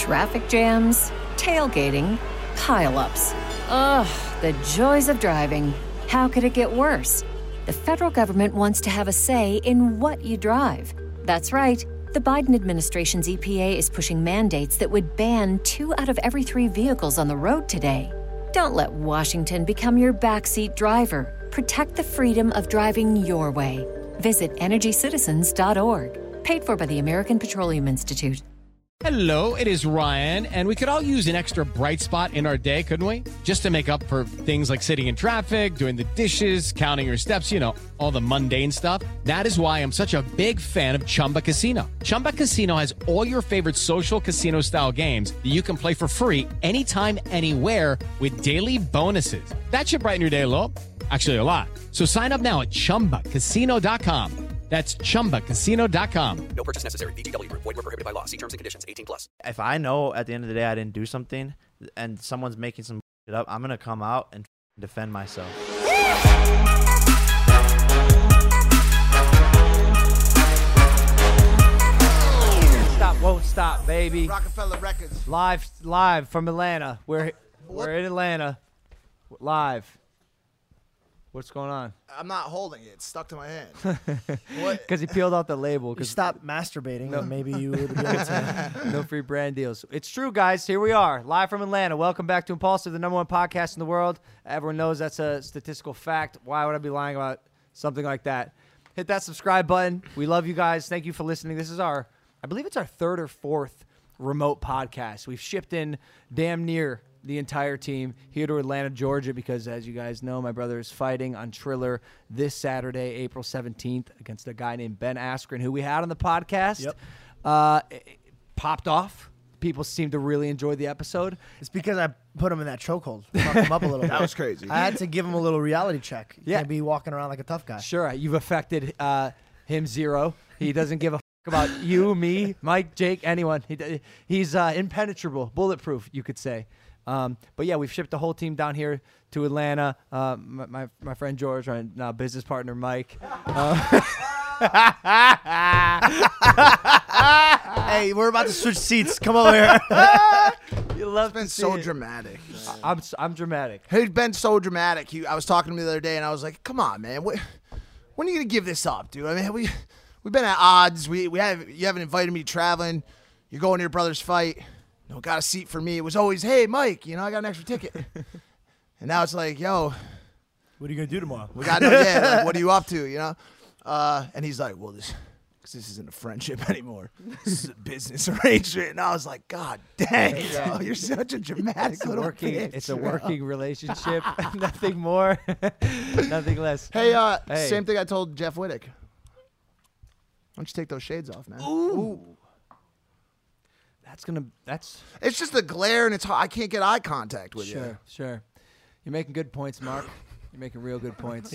Traffic jams, tailgating, pile-ups. Ugh, the joys of driving. How could it get worse? The federal government wants to have a say in what you drive. That's right. The Biden administration's EPA is pushing mandates that would ban 2 out of every 3 vehicles on the road today. Don't let Washington become your backseat driver. Protect the freedom of driving your way. Visit EnergyCitizens.org. Paid for by the American Petroleum Institute. Hello, it is Ryan, and we could all use an extra bright spot in our day, couldn't we? Just to make up for things like sitting in traffic, doing the dishes, counting your steps, you know, all the mundane stuff. That is why I'm such a big fan of Chumba Casino. Chumba Casino has all your favorite social casino-style games that you can play for free anytime, anywhere with daily bonuses. That should brighten your day a little. Actually, a lot. So sign up now at ChumbaCasino.com. That's ChumbaCasino.com. No purchase necessary. VGW Group. Void where prohibited by law. See terms and conditions. 18+. If I know at the end of the day I didn't do something and someone's making some shit up, I'm going to come out and defend myself. Stop, won't stop, baby. Rockefeller Records. Live from Atlanta. We're in Atlanta. Live. What's going on? I'm not holding it. It's stuck to my hand. What? Because he peeled out the label. You stop masturbating, and maybe you would be able to. No free brand deals. It's true, guys. Here we are, live from Atlanta. Welcome back to Impulsive, the #1 podcast in the world. Everyone knows that's a statistical fact. Why would I be lying about something like that? Hit that subscribe button. We love you guys. Thank you for listening. This is I believe it's our 3rd or 4th remote podcast. We've shipped in damn near the entire team here to Atlanta, Georgia, because as you guys know, my brother is fighting on Triller this Saturday, April 17th, against a guy named Ben Askren, who we had on the podcast. Yep. It popped off. People seem to really enjoy the episode. It's because I put him in that chokehold. Fucked him up a little bit. That was crazy. I had to give him a little reality check. You can't be walking around like a tough guy. Sure, you've affected him zero. He doesn't give a about you, me, Mike, Jake, anyone. He's impenetrable, bulletproof, you could say. But yeah, we've shipped the whole team down here to Atlanta. My friend George, my now business partner Mike. Hey, we're about to switch seats. Come over here. You love It's been so dramatic. I'm dramatic. He's been so dramatic. I was talking to him the other day, and I was like, "Come on, man. When are you gonna give this up, dude? I mean, we've been at odds. You haven't invited me traveling. You're going to your brother's fight. Got a seat for me. It was always, hey, Mike, I got an extra ticket. And now it's like, yo, What are you going to do tomorrow? we got no like, what are you up to, And he's like, well, this isn't a friendship anymore. This is a business arrangement. And I was like, God dang, yo, you're such a dramatic little bitch. It's a working relationship. Nothing more, nothing less. Hey, same thing I told Jeff Wittick. Why don't you take those shades off, man? Ooh. It's just the glare, and it's hard. I can't get eye contact with you. Sure. You're making good points, Mark. You're making real good points.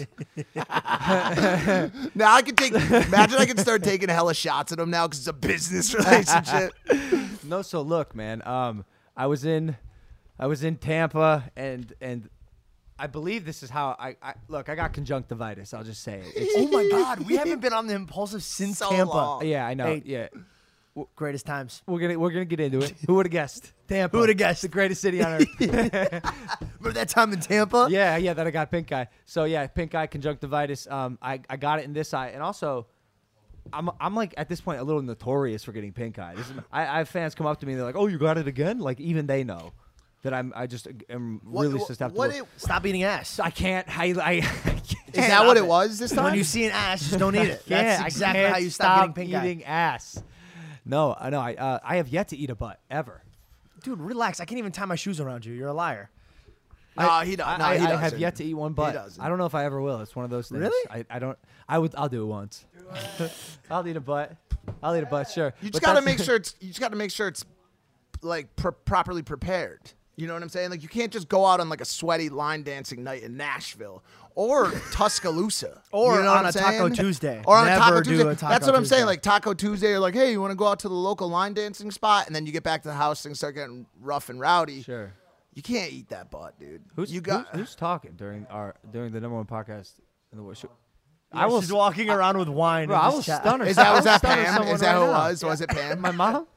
Now imagine I can start taking hella shots at him now because it's a business relationship. No, so look, man. I was in Tampa, and I believe this is how I look. I got conjunctivitis. I'll just say it. Oh my God, we haven't been on the Impulsive since So Tampa. long. Yeah, I know. Hey, yeah. Greatest times. We're gonna get into it. Who would have guessed? Tampa. Who would have guessed? The greatest city on earth. Remember that time in Tampa? Yeah, that I got pink eye. So yeah, pink eye, conjunctivitis. I got it in this eye, and also, I'm like at this point a little notorious for getting pink eye. I have fans come up to me and they're like, "Oh, you got it again?" Like even they know that I just am really susceptible. Stop eating ass. I can't. I can't. Is that what it was this time? When you see an ass, just don't eat it. That's exactly can't how you stop getting pink eating ass. No, I know. I have yet to eat a butt ever. Dude, relax. I can't even tie my shoes around you. You're a liar. No, he doesn't. I have yet to eat one butt. He doesn't. I don't know if I ever will. It's one of those things. Really? I don't. I'll do it once. I'll eat a butt. Sure. You just got to make sure it's like properly prepared. You know what I'm saying? Like you can't just go out on like a sweaty line dancing night in Nashville or Tuscaloosa Or you know on what a I'm Taco saying? Tuesday. Or on Never a Taco do Tuesday. a Taco That's what I'm Tuesday. saying. Like Taco Tuesday, you're like, hey, you want to go out to the local line dancing spot, and then you get back to the house, things start getting rough and rowdy. Sure. You can't eat that butt, dude. Who's talking during the #1 podcast in the world? She's walking around with wine. Bro, and I just will chat. stun her. Was that I will stun Pam? someone Is that right who it now. was? Was it Pam? My mom?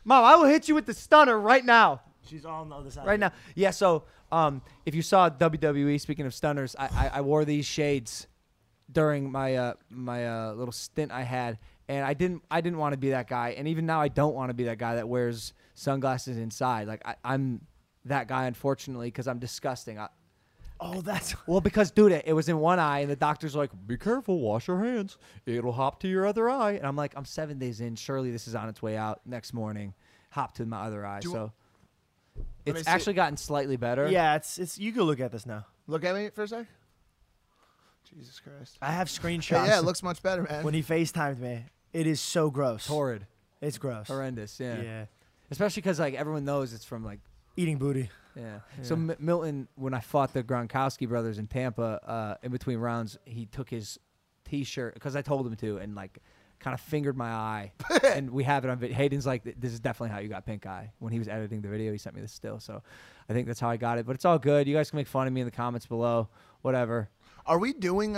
Mom, I will hit you with the stunner right now. She's all on the other side. Right now. Yeah, so if you saw WWE, speaking of stunners, I wore these shades during my my little stint I had, and I didn't want to be that guy, and even now I don't want to be that guy that wears sunglasses inside. Like I'm that guy, unfortunately, because I'm disgusting. Oh, that's Well, because, dude, it was in one eye, and the doctor's like, be careful, wash your hands. It'll hop to your other eye. And I'm like, I'm 7 days in. Surely this is on its way out next morning. Hop to my other eye. So it's actually gotten slightly better. yeah. It's you can look at this now. Look at me for a sec. Jesus Christ. I have screenshots. Yeah, it looks much better, man. when he FaceTimed me. It is so gross. Horrid. It's gross. Horrendous, yeah. Yeah. Especially because, like, everyone knows it's from, like, Eating booty. yeah. So Milton, when I fought the Gronkowski brothers in Tampa, in between rounds, he took his T-shirt, because I told him to, and, like, kind of fingered my eye. And we have it on video. Hayden's like, this is definitely how you got pink eye. When he was editing the video, he sent me this still. So I think that's how I got it. But it's all good. You guys can make fun of me in the comments below. Whatever. Are we doing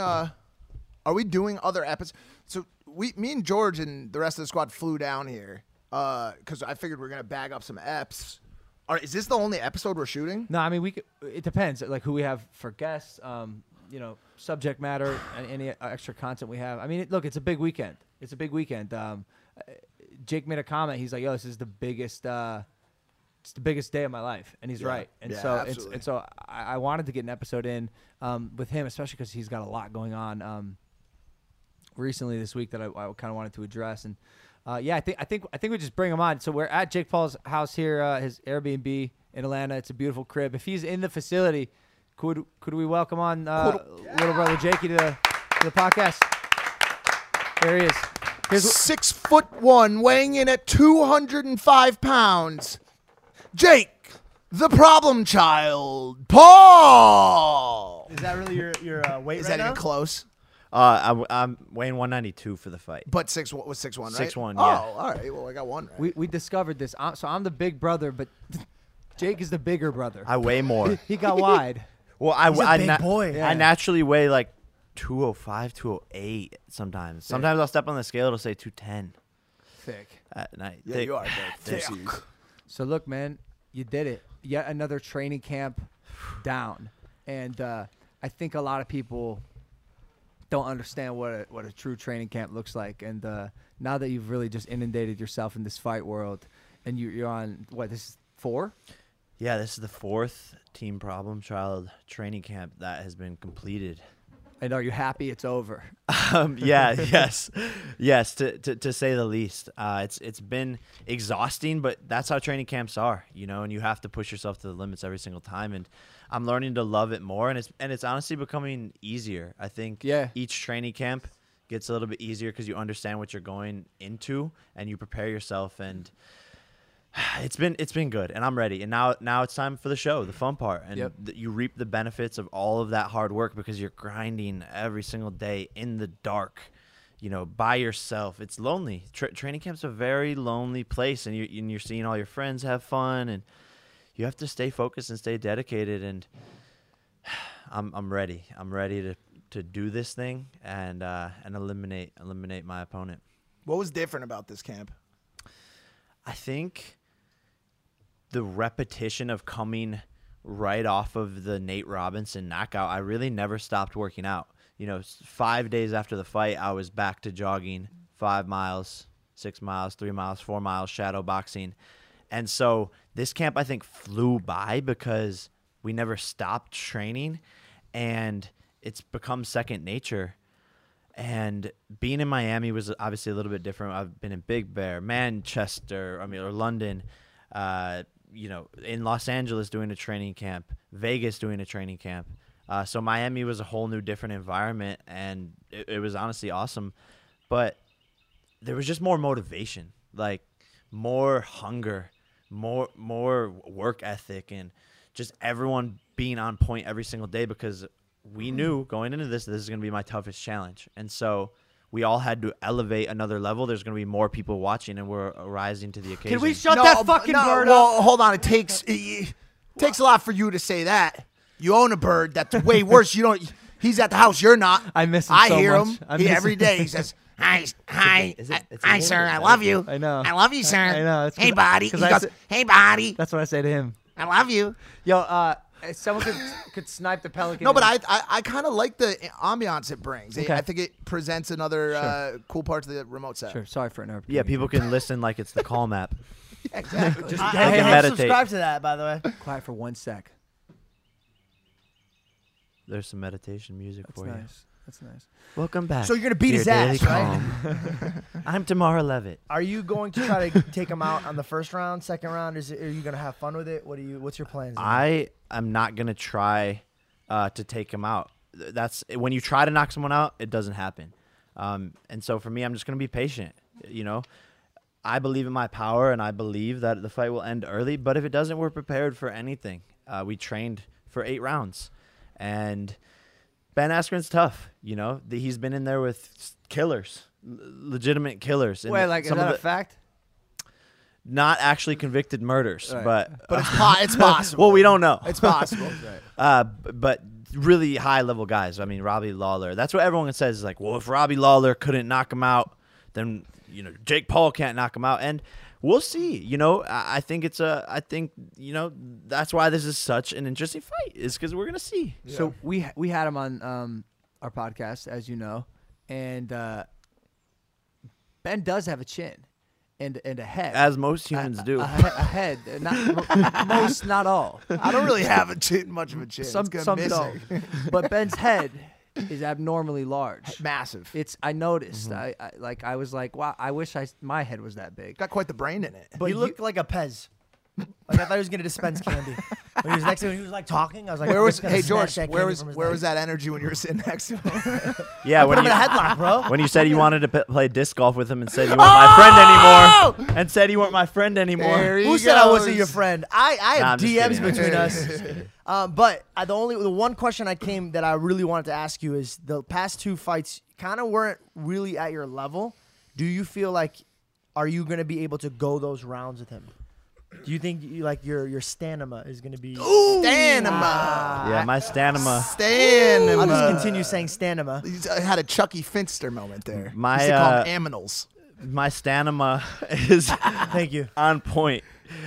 other episodes? So me and George and the rest of the squad flew down here because I figured we are gonna bag up some eps. Is this the only episode we're shooting? No, I mean, we could, it depends, like, who we have for guests, subject matter, and any extra content we have. I mean, look, it's a big weekend. It's a big weekend. Jake made a comment. He's like, yo, this is the biggest it's the biggest day of my life, and he's right. And yeah, so absolutely. and so I wanted to get an episode in with him, especially because he's got a lot going on recently this week that I kind of wanted to address. And I think we just bring him on. So we're at Jake Paul's house here, his Airbnb in Atlanta. It's a beautiful crib. If he's in the facility, could we welcome on little brother Jakey to the podcast? There he is. 6'1", weighing in at 205 pounds. Jake, the problem child, Paul. Is that really your weight Is right that now? even close? I'm weighing 192 for the fight. But 6'1", right? 6'1", Oh, yeah. all right. Well, I got one right. We discovered this. So I'm the big brother, but Jake is the bigger brother. I weigh more. He got wide. Well, I He's a big boy. Yeah. I naturally weigh like 205, 208 sometimes. Sometimes I'll step on the scale, it'll say 210 Thick. at night. Yeah, you are thick. So look, man, you did it. Yet another training camp down, and I think a lot of people don't understand what a true training camp looks like. And now that you've really just inundated yourself in this fight world, and you're on this is 4? Yeah, this is the 4th Team Problem Child training camp that has been completed. And are you happy it's over? Yes, to say the least. It's been exhausting, but that's how training camps are, and you have to push yourself to the limits every single time. And I'm learning to love it more, and it's honestly becoming easier. I think each training camp gets a little bit easier because you understand what you're going into and you prepare yourself, and it's been good, and I'm ready. And now it's time for the show, the fun part, and you reap the benefits of all of that hard work because you're grinding every single day in the dark, by yourself. It's lonely. Training camp's a very lonely place, and you're seeing all your friends have fun, and you have to stay focused and stay dedicated. And I'm ready. I'm ready to do this thing and eliminate my opponent. What was different about this camp? I think the repetition of coming right off of the Nate Robinson knockout, I really never stopped working out. 5 days after the fight, I was back to jogging 5 miles, 6 miles, 3 miles, 4 miles, shadow boxing. And so this camp, I think, flew by because we never stopped training, and it's become second nature. And being in Miami was obviously a little bit different. I've been in Big Bear, Manchester, or London, in Los Angeles doing a training camp, Vegas doing a training camp. So Miami was a whole new different environment, and it was honestly awesome. But there was just more motivation, like more hunger, more work ethic, and just everyone being on point every single day because we knew going into this is going to be my toughest challenge. And so we all had to elevate another level. There's going to be more people watching, and we're rising to the occasion. Can we shut that fucking bird up? Well, hold on. It takes a lot for you to say that. You own a bird. That's way worse. He's at the house. You're not. I miss him I so hear much. him every day. He says, Hi, It's a hi, little sir. bit I love better. you. I know. I love you, sir. I know. It's Hey, 'cause- buddy. 'cause He I goes, said- hey, buddy. That's what I say to him. I love you. Yo, if someone could snipe the pelican. No, but I kind of like the ambiance it brings. Okay. I think it presents another cool part to the remote set. Sure. Sorry for interrupting. Yeah, people can listen like it's the Calm app. Exactly. I can can meditate. subscribe to that, by the way. Quiet for 1 sec. There's some meditation music That's for you. nice. That's nice. Welcome back. So you're gonna beat to his your Daily ass, right? Calm. I'm Tamara Levitt. Are you going to try to take him out on the first round, second round? Are you gonna have fun with it? What's your plans? I am not gonna try to take him out. That's when you try to knock someone out, it doesn't happen. And so for me, I'm just gonna be patient. You know, I believe in my power, and I believe that the fight will end early. But if it doesn't, we're prepared for anything. We trained for 8 rounds, and Ben Askren's tough. You know, he's been in there with killers, legitimate killers. And Wait, like, is some that of a fact? not actually convicted murders, Right. but It's possible. well, we don't know. It's possible. But really high level guys. I mean, Robbie Lawler. That's what everyone says. Is like, well, if Robbie Lawler couldn't knock him out, then Jake Paul can't knock him out. And we'll see. I think that's why this is such an interesting fight. Is because we're gonna see. So we had him on our podcast, as you know, and Ben does have a chin and a head. As most humans do. A head. Not all. I don't really have much of a chin. Some It's kinda don't. missing. But Ben's head is abnormally large. Massive. I noticed. I was like, wow. I wish my head was that big. Got quite the brain in it. But you look like a Pez. Like I thought he was gonna dispense candy. When he was next to me, he was like talking. I was like, Where I'm was just gonna hey snatch George? that Where candy was from his where neck. was that energy when you were sitting next to him? Yeah, Put when him in you, a headlock, bro. when you said you wanted to play disc golf with him and said you weren't my friend anymore, and said you weren't my friend anymore. There he Who said I wasn't goes. your friend? I Nah, have I'm just DMs kidding. between us. But the one question that I really wanted to ask you is the past 2 fights kind of weren't really at your level. Do you feel like are you going to be able to go those rounds with him? Do you think your stamina is going to be? Stamina. Yeah, my stamina. Stamina. I'll just continue saying stamina. I had a Chucky Finster moment there. My, Used to call him aminals. My stamina is Thank you. on point.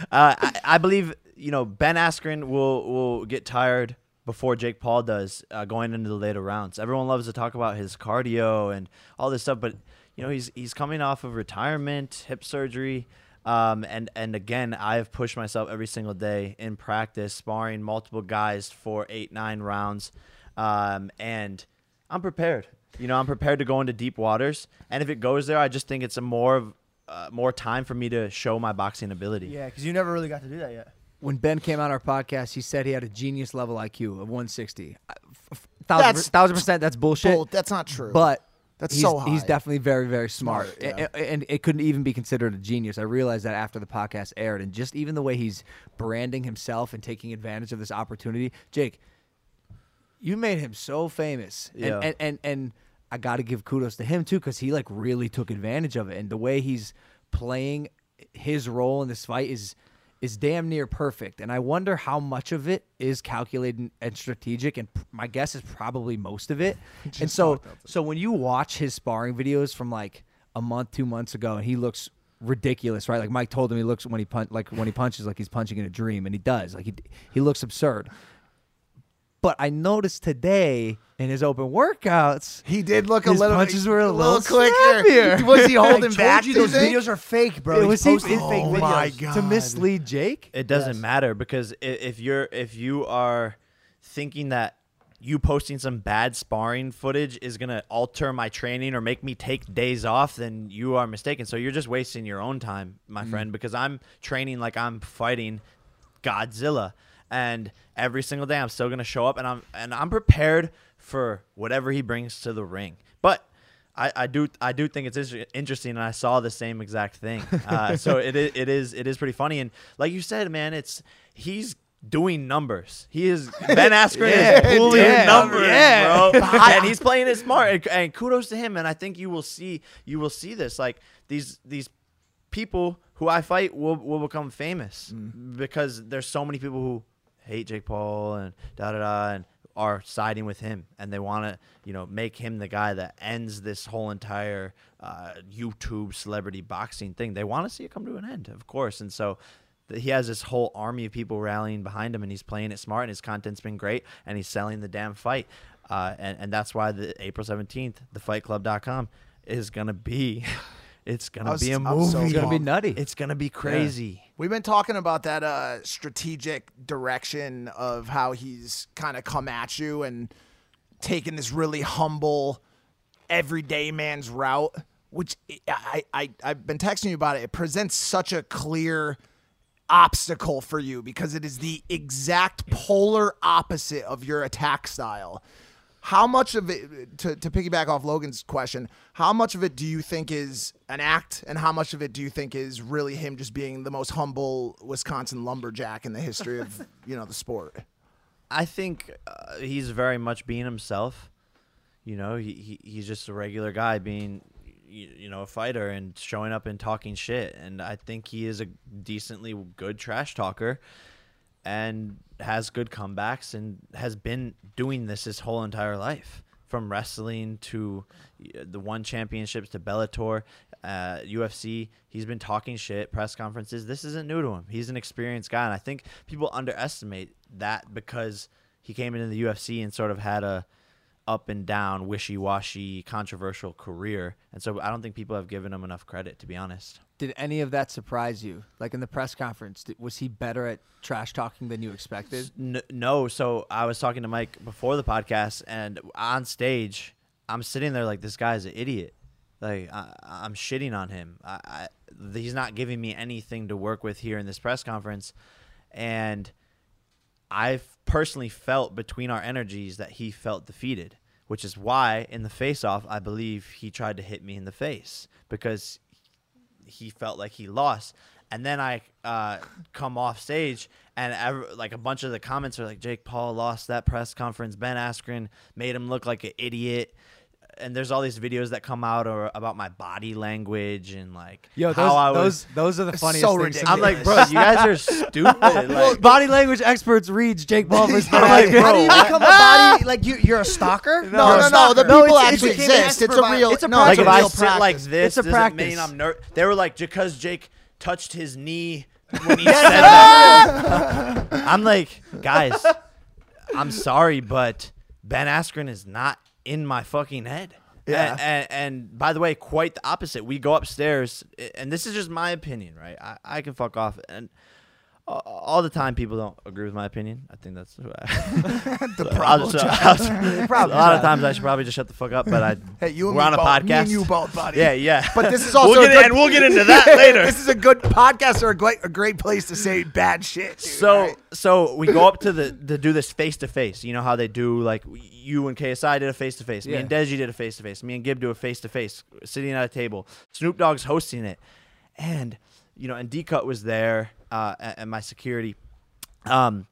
I believe Ben Askren will get tired before Jake Paul does going into the later rounds. Everyone loves to talk about his cardio and all this stuff, but he's coming off of retirement, hip surgery. And again, I've pushed myself every single day in practice, sparring multiple guys for 8-9 rounds. And I'm prepared. I'm prepared to go into deep waters. And if it goes there, I just think it's more time for me to show my boxing ability. Yeah, because you never really got to do that yet. When Ben came on our podcast, he said he had a genius level IQ of 160. That's- 1000% that's bullshit. Bull, that's not true. But That's he's, so high. he's definitely very, very smart. Smart, yeah. And it couldn't even be considered a genius. I realized that after the podcast aired. And just even the way he's branding himself and taking advantage of this opportunity. Jake, you made him so famous. Yeah. And I got to give kudos to him, too, because he really took advantage of it. And the way he's playing his role in this fight is damn near perfect. And I wonder how much of it is calculated and strategic, and my guess is probably most of it. And so when you watch his sparring videos from like a month, 2 months ago, and he looks ridiculous, right? Like Mike told him he looks when he punches like he's punching in a dream, and he does. Like he looks absurd. But I noticed today in his open workouts, he did look his a little. punches were a little quicker. quicker. Was he I holding told back? you do you those think? videos are fake, bro. It He's was posting he- fake Oh videos. my to God. mislead Jake. It doesn't Yes. matter because if you are thinking that you posting some bad sparring footage is going to alter my training or make me take days off, then you are mistaken. So you're just wasting your own time, my friend, because I'm training like I'm fighting Godzilla. And every single day I'm still going to show up and I'm prepared for whatever he brings to the ring. But I do think it's interesting, and I saw the same exact thing. So it is pretty funny. And like you said, man, he's doing numbers. He is Ben Askren is pulling numbers, bro. And he's playing it smart. And kudos to him. And I think you will see this. Like these people who I fight will become famous because there's so many people who hate Jake Paul and and are siding with him, and they want to, make him the guy that ends this whole entire YouTube celebrity boxing thing. They want to see it come to an end, of course. And so he has this whole army of people rallying behind him, and he's playing it smart, and his content's been great, and he's selling the damn fight. And that's why the April 17th, thefightclub.com is going to be it's going to be a movie. It's going to be nutty. It's going to be crazy. We've been talking about that strategic direction of how he's kind of come at you and taken this really humble, everyday man's route, which I've been texting you about it. It presents such a clear obstacle for you because it is the exact polar opposite of your attack style. How much of it, to piggyback off Logan's question, how much of it do you think is an act, and how much of it do you think is really him just being the most humble Wisconsin lumberjack in the history of the sport? I think he's very much being himself. He's just a regular guy being, a fighter and showing up and talking shit. And I think he is a decently good trash talker and has good comebacks and has been doing this his whole entire life, from wrestling to the one championships to Bellator, UFC. He's been talking shit, press conferences. This isn't new to him. He's an experienced guy, and I think people underestimate that because he came into the UFC and sort of had a up and down, wishy-washy, controversial career. And so I don't think people have given him enough credit, to be honest. Did any of that surprise you? Like in the press conference, was he better at trash talking than you expected? No. So I was talking to Mike before the podcast, and on stage, I'm sitting there like, this guy's an idiot. Like, I'm shitting on him. He's not giving me anything to work with here in this press conference. And I've personally felt between our energies that he felt defeated, which is why in the face-off, I believe he tried to hit me in the face because he felt like he lost. And then I come off stage, and a bunch of the comments are like, Jake Paul lost that press conference. Ben Askren made him look like an idiot. And there's all these videos that come out about my body language and those are the funniest so things. I'm like, bro, you guys are stupid. Body language experts reads Jake Paul versus Ben How Askren. do you become a body like you're a stalker? No. The people actually exist. It's a real. It's a no, practice. it's Like a if I real sit practice. like this, It's a doesn't mean practice. I'm nervous. They were like, because Jake touched his knee when he said that. I'm like, guys, I'm sorry, but Ben Askren is not in my fucking head. Yeah. And by the way, quite the opposite. We go upstairs, and this is just my opinion, right? I can fuck off. And all the time, people don't agree with my opinion. I think that's The a problem. lot of times I should probably just shut the fuck up. But Hey, you and we're me on a both. podcast. Me and you both, buddy. Yeah. But this is also we'll get into that later. This is a good podcast or a great place to say bad shit. Dude, So we go up to do this face to face. You know how they do, like you and KSI did a face to face. Me and Deji did a face to face. Me and Gib do a face to face, sitting at a table. Snoop Dogg's hosting it, and and D-Cut was there, and my security, and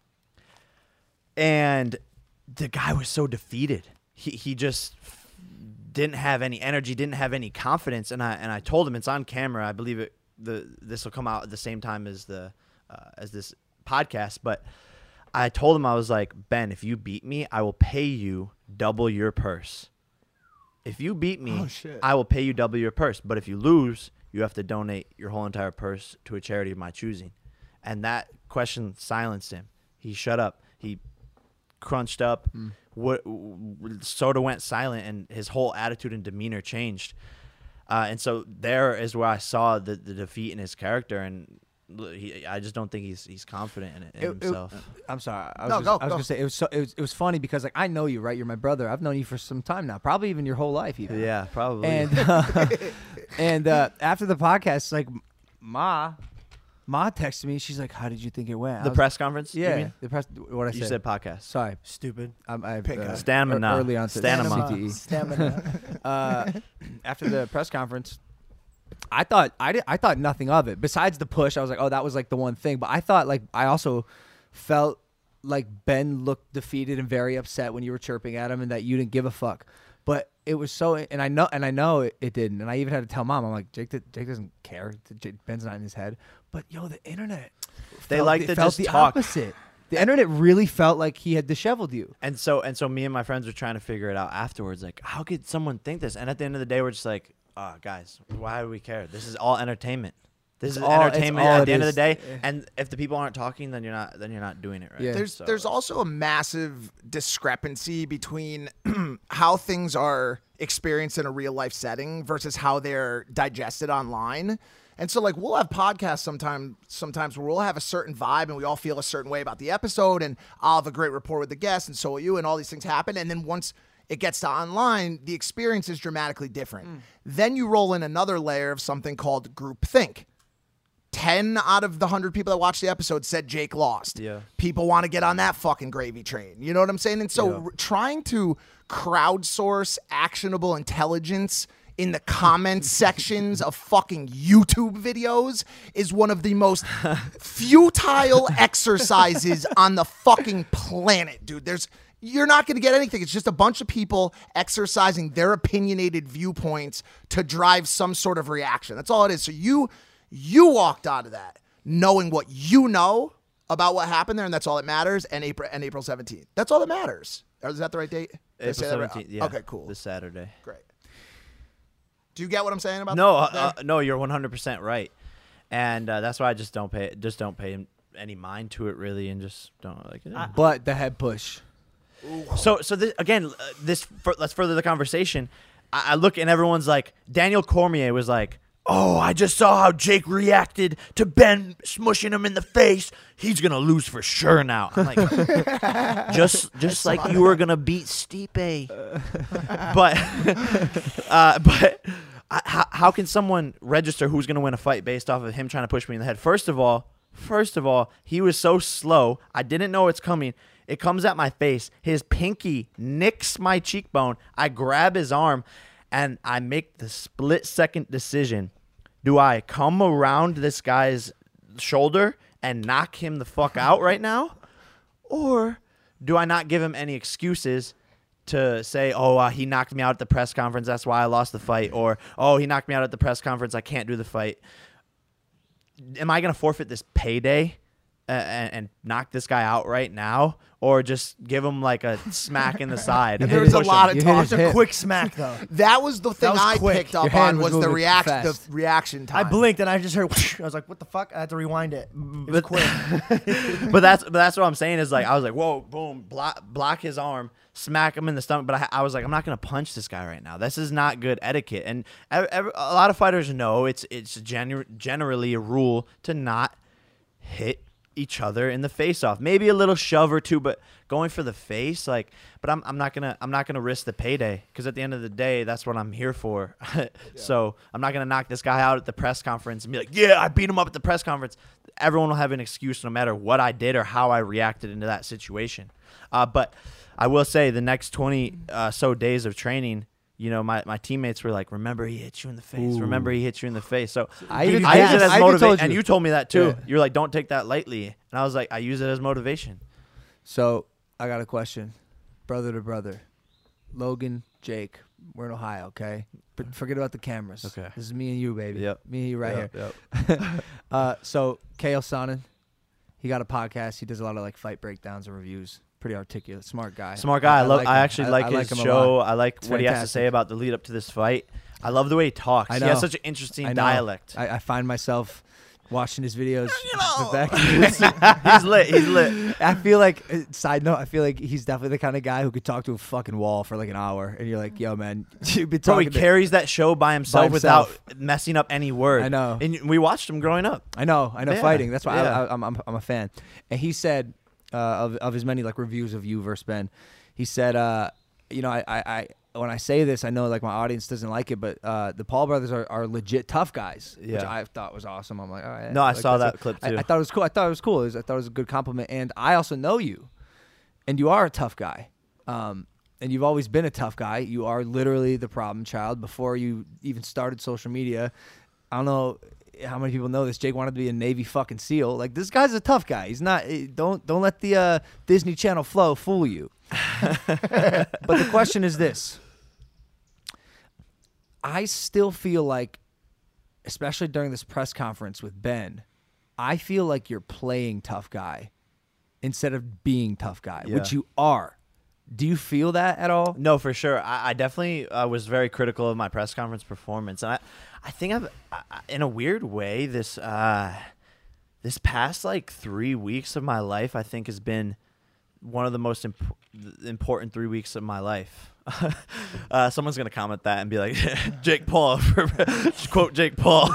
the guy was so defeated. He just didn't have any energy, didn't have any confidence, and I told him, it's on camera. I believe this will come out at the same time as this podcast, but I told him, I was like, Ben, if you beat me, I will pay you double your purse. If you beat me, I will pay you double your purse. But if you lose, you have to donate your whole entire purse to a charity of my choosing. And that question silenced him. He shut up. He crunched up. Sort of went silent, and his whole attitude and demeanor changed. And so there is where I saw the defeat in his character, and I just don't think he's confident in himself. I'm sorry. I No, was go. gonna say it was funny because I know you, right? You're my brother. I've known you for some time now, probably even your whole life. Even. Yeah, probably. And after the podcast, Ma texted me. She's like, "How did you think it went?" The press conference? Yeah, You mean? the press. What I You said podcast. Sorry, Stupid. I Stamina. early on Stamina. CTE. Stamina. After the press conference, I thought nothing of it. Besides the push, I was like, oh, that was like the one thing. But I thought I also felt like Ben looked defeated and very upset when you were chirping at him, and that you didn't give a fuck. But it was so, and I know it didn't. And I even had to tell Mom, I'm like, Jake doesn't care. Ben's not in his head. But the internet, They like to felt just the talk. opposite. The internet really felt like he had disheveled you. And so me and my friends were trying to figure it out afterwards. Like, how could someone think this? And at the end of the day, we're just like, guys, why do we care? This is all entertainment. This is entertainment at the end of the day. And if the people aren't talking, then you're not doing it right. Yeah. There's also a massive discrepancy between how things are experienced in a real life setting versus how they're digested online. And so, like, we'll have podcasts sometimes where we'll have a certain vibe and we all feel a certain way about the episode, and I'll have a great rapport with the guest, and so will you, and all these things happen. And then once it gets to online, the experience is dramatically different. Then you roll in another layer of something called groupthink. 10 out of the 100 people that watched the episode said Jake lost. Yeah. People want to get on that fucking gravy train. You know what I'm saying? And so trying to crowdsource actionable intelligence in the comment sections of fucking YouTube videos is one of the most futile exercises on the fucking planet, dude. You're not going to get anything. It's just a bunch of people exercising their opinionated viewpoints to drive some sort of reaction. That's all it is. So you walked out of that knowing what you know about what happened there, and that's all that matters. And April 17th. That's all that matters. Is that the right date? April 17th. Yeah. Okay, cool. This Saturday. Great. Do you get what I'm saying about No, no, you're 100% right, and that's why I just don't pay any mind to it really, and just don't like it. But the head push. So this, again, let's further the conversation. I look and everyone's like, Daniel Cormier was like, "Oh, I just saw how Jake reacted to Ben smushing him in the face. He's gonna lose for sure now." I'm like, just like you were gonna beat Stipe. But how can someone register who's gonna win a fight based off of him trying to push me in the head? First of all, he was so slow. I didn't know it's coming. It comes at my face. His pinky nicks my cheekbone. I grab his arm, and I make the split-second decision. Do I come around this guy's shoulder and knock him the fuck out right now? Or do I not give him any excuses to say, he knocked me out at the press conference, that's why I lost the fight, or, he knocked me out at the press conference, I can't do the fight. Am I going to forfeit this payday and knock this guy out right now, or just give him like a smack in the side? And there was a lot of talk. It's a quick smack though. That was the thing was I quick. picked up Your hand on was was the moving reaction time. I blinked and I just heard. I was like, "What the fuck?" I had to rewind it. It was quick. But that's what I'm saying is, like, I was like, whoa, boom, block his arm, smack him in the stomach. But I was like, I'm not gonna punch this guy right now. This is not good etiquette. And a lot of fighters know it's generally a rule to not hit each other in the face off. Maybe a little shove or two, but going for the face, like. But I'm not gonna risk the payday, because at the end of the day, that's what I'm here for. So I'm not gonna knock this guy out at the press conference and be like, yeah, I beat him up at the press conference. Everyone will have an excuse no matter what I did or how I reacted into that situation. But I will say the next 20 so days of training, you know, my teammates were like, remember he hit you in the face. Ooh. Remember he hit you in the face. So I use even it as told motivation. you. And you told me that too. Yeah. You're like, don't take that lightly. And I was like, I use it as motivation. So I got a question. Brother to brother. Logan, Jake, we're in Ohio, okay? Forget about the cameras. Okay. This is me and you, baby. Yep. Me and you right Yep, here. So Kale Sonnen, he got a podcast. He does a lot of like fight breakdowns and reviews. Pretty articulate, smart guy. Smart guy. I him. actually like his him a show. lot. I like It's what he has to say fantastic. about the lead up to this fight. I love the way he talks. I He know. has such an interesting I know. dialect. I find myself watching his videos. He's lit. He's lit. I feel like, side note, I feel like he's definitely the kind of guy who could talk to a fucking wall for like an hour. And you're like, yo, man, you've been Bro, he talking to- carries that show by himself, himself. without messing up any word. I know. And we watched him growing up. I know Yeah. fighting. That's why Yeah. I'm a fan. And he said, of his many like reviews of you versus Ben, he said, you know, I when I say this, I know like my audience doesn't like it, but the Paul brothers are legit tough guys, which Yeah. I thought was awesome. I'm like, all right. No, I like, saw that's that clip too. I thought it was cool. I thought it was cool. I thought it was a good compliment. And I also know you, and you are a tough guy. And you've always been a tough guy. You are literally the problem child. Before you even started social media, I don't know how many people know this. Jake wanted to be a Navy fucking SEAL. Like, this guy's a tough guy. He's not. Don't let the Disney Channel flow fool you. But the question is this. I still feel like, especially during this press conference with Ben, I feel like you're playing tough guy. instead of being tough guy, Yeah. which you are. Do you feel that at all? No, for sure. I definitely was very critical of my press conference performance, and I think I, in a weird way, this past like 3 weeks of my life, I think has been one of the most important 3 weeks of my life. Someone's gonna comment that and be like, Jake Paul, quote Jake Paul.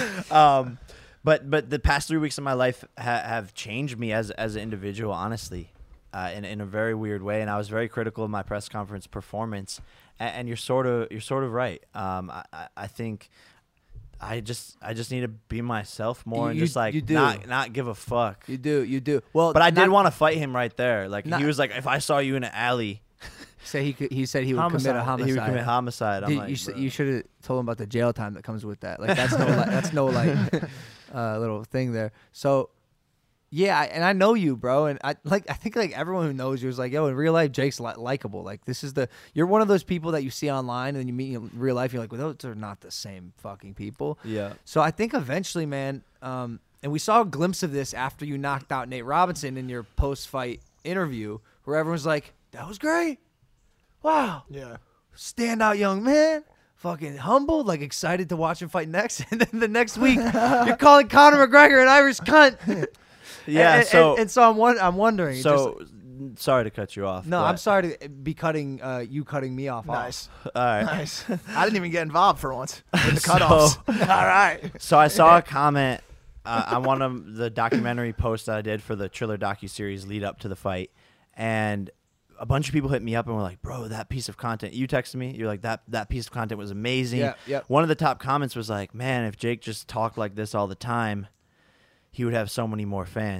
But the past 3 weeks of my life have changed me as an individual, honestly. In a very weird way, and I was very critical of my press conference performance. And you're sort of right. I think I just need to be myself more and just like not give a fuck. You do. Well, but I did want to fight him right there. Like he was like, if I saw you in an alley, he said he would commit a homicide. He would commit homicide. I'm Dude, like, you should have told him about the jail time that comes with that. Like that's no little thing there. So. Yeah, and I know you, bro, and I think like everyone who knows you is like, yo, in real life, Jake's likable. Like you're one of those people that you see online and then you meet in real life, you're like, well, those are not the same fucking people. Yeah. So I think eventually, man, and we saw a glimpse of this after you knocked out Nate Robinson in your post-fight interview, where everyone's like, that was great. Wow. Yeah. Standout young man. Fucking humbled, like excited to watch him fight next, and then the next week you're calling Conor McGregor an Irish cunt. Yeah, and so I'm wondering. So sorry to cut you off. No, but- I'm sorry to be cutting me off. Nice. All right. Nice. I didn't even get involved for once with the cutoffs. All right. So I saw a comment on one of the documentary posts that I did for the Triller docuseries lead up to the fight, and a bunch of people hit me up and were like, bro, that piece of content, you texted me, you're like, that piece of content was amazing. Yeah. One of the top comments was like, man, if Jake just talked like this all the time, he would have so many more fans, ...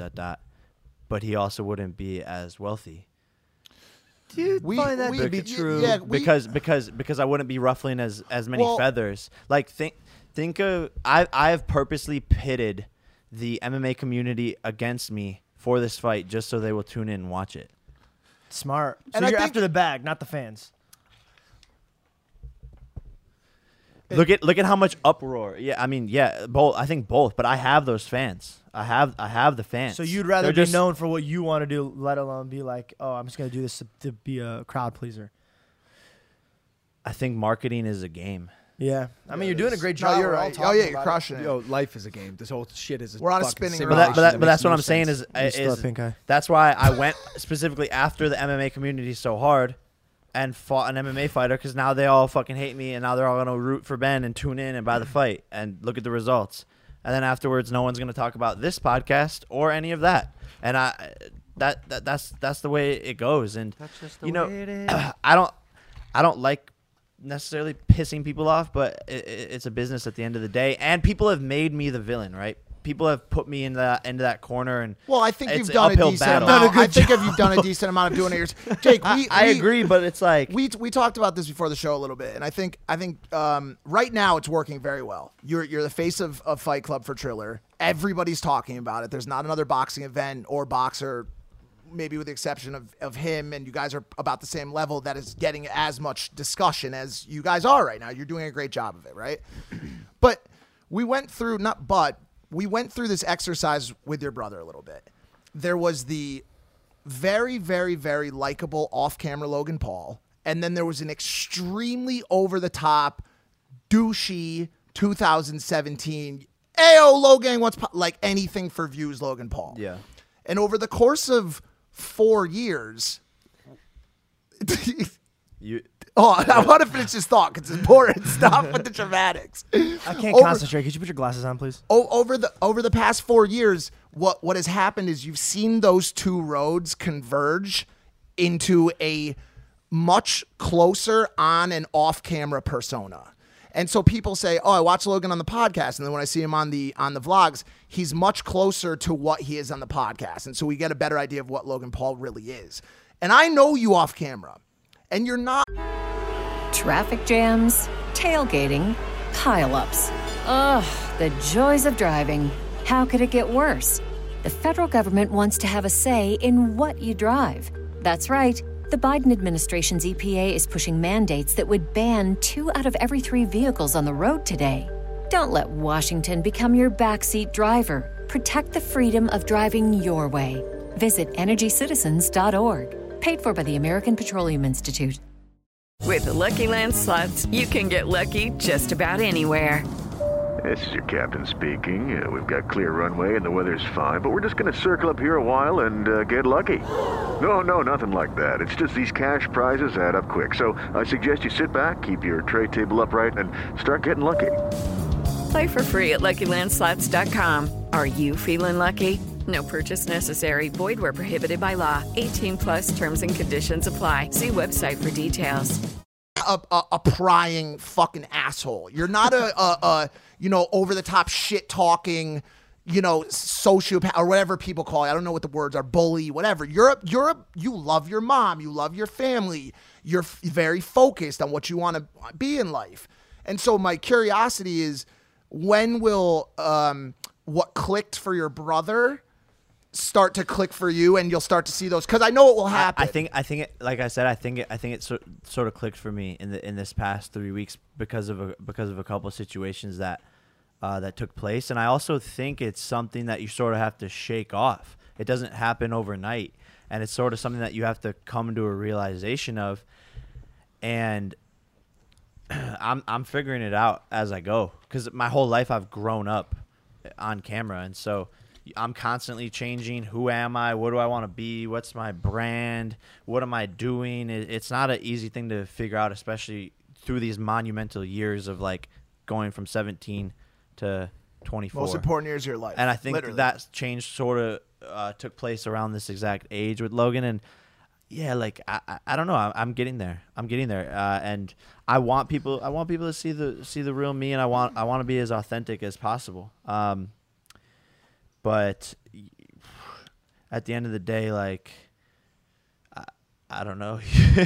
But he also wouldn't be as wealthy. Do you find that to be true? Yeah, because I wouldn't be ruffling as many feathers. Like think of I've purposely pitted the MMA community against me for this fight just so they will tune in and watch it. Smart. So And I you're think- after the bag, not the fans. Look at how much uproar. Yeah, I mean, yeah, both. I think both, but I have those fans. I have the fans. So you'd rather They're be known for what you want to do, let alone be like, oh, I'm just going to do this to be a crowd pleaser. I think marketing is a game. Yeah. I mean, you're doing a great No, job. you're We're all right. Oh, talking yeah, you're about it. crushing it. Yo, life is a game. This whole shit is. We're on a fucking spinning simulation. rock. But That that's makes what no I'm saying sense. You still have is pink eye. that's why I went specifically after the MMA community so hard and fought an MMA fighter, because now they all fucking hate me and now they're all gonna root for Ben and tune in and buy the fight and look at the results. And then afterwards, no one's gonna talk about this podcast or any of that. And that's the way it goes. And That's just the you know, way it is. I don't like necessarily pissing people off, but it's a business at the end of the day. And people have made me the villain, right? People have put me into that corner, and Well, I think it's you've an done a uphill decent battle. amount. I think you've done a decent amount of doing it. Jake, I agree, but it's like We talked about this before the show a little bit, and I think right now it's working very well. You're the face of Fight Club for Triller. Everybody's talking about it. There's not another boxing event or boxer, maybe with the exception of him, and you guys are about the same level, that is getting as much discussion as you guys are right now. You're doing a great job of it, right? But we went through this exercise with your brother a little bit. There was the very, very, very likable off-camera Logan Paul, and then there was an extremely over-the-top, douchey 2017, ayo, Logan wants like anything for views Logan Paul. Yeah. And over the course of 4 years, you. I want to finish this thought because it's important. Stop with the dramatics. I can't concentrate. Could you put your glasses on, please? Over the past 4 years, what has happened is you've seen those two roads converge into a much closer on and off camera persona. And so people say, "Oh, I watch Logan on the podcast," and then when I see him on the vlogs, he's much closer to what he is on the podcast, and so we get a better idea of what Logan Paul really is. And I know you off camera, and you're not. Traffic jams, tailgating, pileups. Ugh, the joys of driving. How could it get worse? The federal government wants to have a say in what you drive. That's right. The Biden administration's EPA is pushing mandates that would ban 2 out of every 3 vehicles on the road today. Don't let Washington become your backseat driver. Protect the freedom of driving your way. Visit EnergyCitizens.org. Paid for by the American Petroleum Institute. With the Lucky Land Slots, you can get lucky just about anywhere. This is your captain speaking. We've got clear runway and the weather's fine, but we're just going to circle up here a while and get lucky. No, nothing like that. It's just these cash prizes add up quick. So I suggest you sit back, keep your tray table upright, and start getting lucky. Play for free at LuckyLandSlots.com. Are you feeling lucky? No purchase necessary. Void where prohibited by law. 18+ terms and conditions apply. See website for details. A prying fucking asshole. You're not a over the top shit talking, sociopath or whatever people call it. I don't know what the words are. Bully, whatever. You love your mom. You love your family. You're very focused on what you want to be in life. And so my curiosity is, when will what clicked for your brother start to click for you, and you'll start to see those? Because I know it will happen. I think it, like I said, I think it sort of clicked for me in this past 3 weeks because of a couple of situations that took place, and I also think it's something that you sort of have to shake off. It doesn't happen overnight, and it's sort of something that you have to come to a realization of, and I'm figuring it out as I go, because my whole life I've grown up on camera, and so I'm constantly changing. Who am I? What do I want to be? What's my brand? What am I doing? It's not an easy thing to figure out, especially through these monumental years of like going from 17 to 24. Most important years of your life. And I think literally. that change sort of took place around this exact age with Logan. And yeah, like I don't know. I'm getting there. And I want people to see the real me, and I want to be as authentic as possible. But at the end of the day, like, I don't know.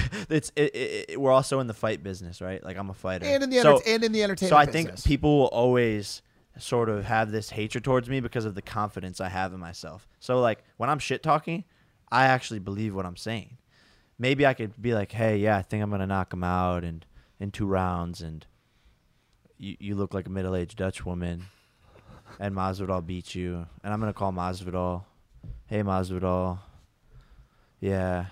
We're also in the fight business, right? Like, I'm a fighter. And in the entertainment business. So I think people will always sort of have this hatred towards me because of the confidence I have in myself. So, like, when I'm shit-talking, I actually believe what I'm saying. Maybe I could be like, hey, yeah, I think I'm going to knock him out in 2 rounds, and you look like a middle-aged Dutch woman. And Masvidal beat you, and I'm gonna call Masvidal. Hey, Masvidal. Yeah.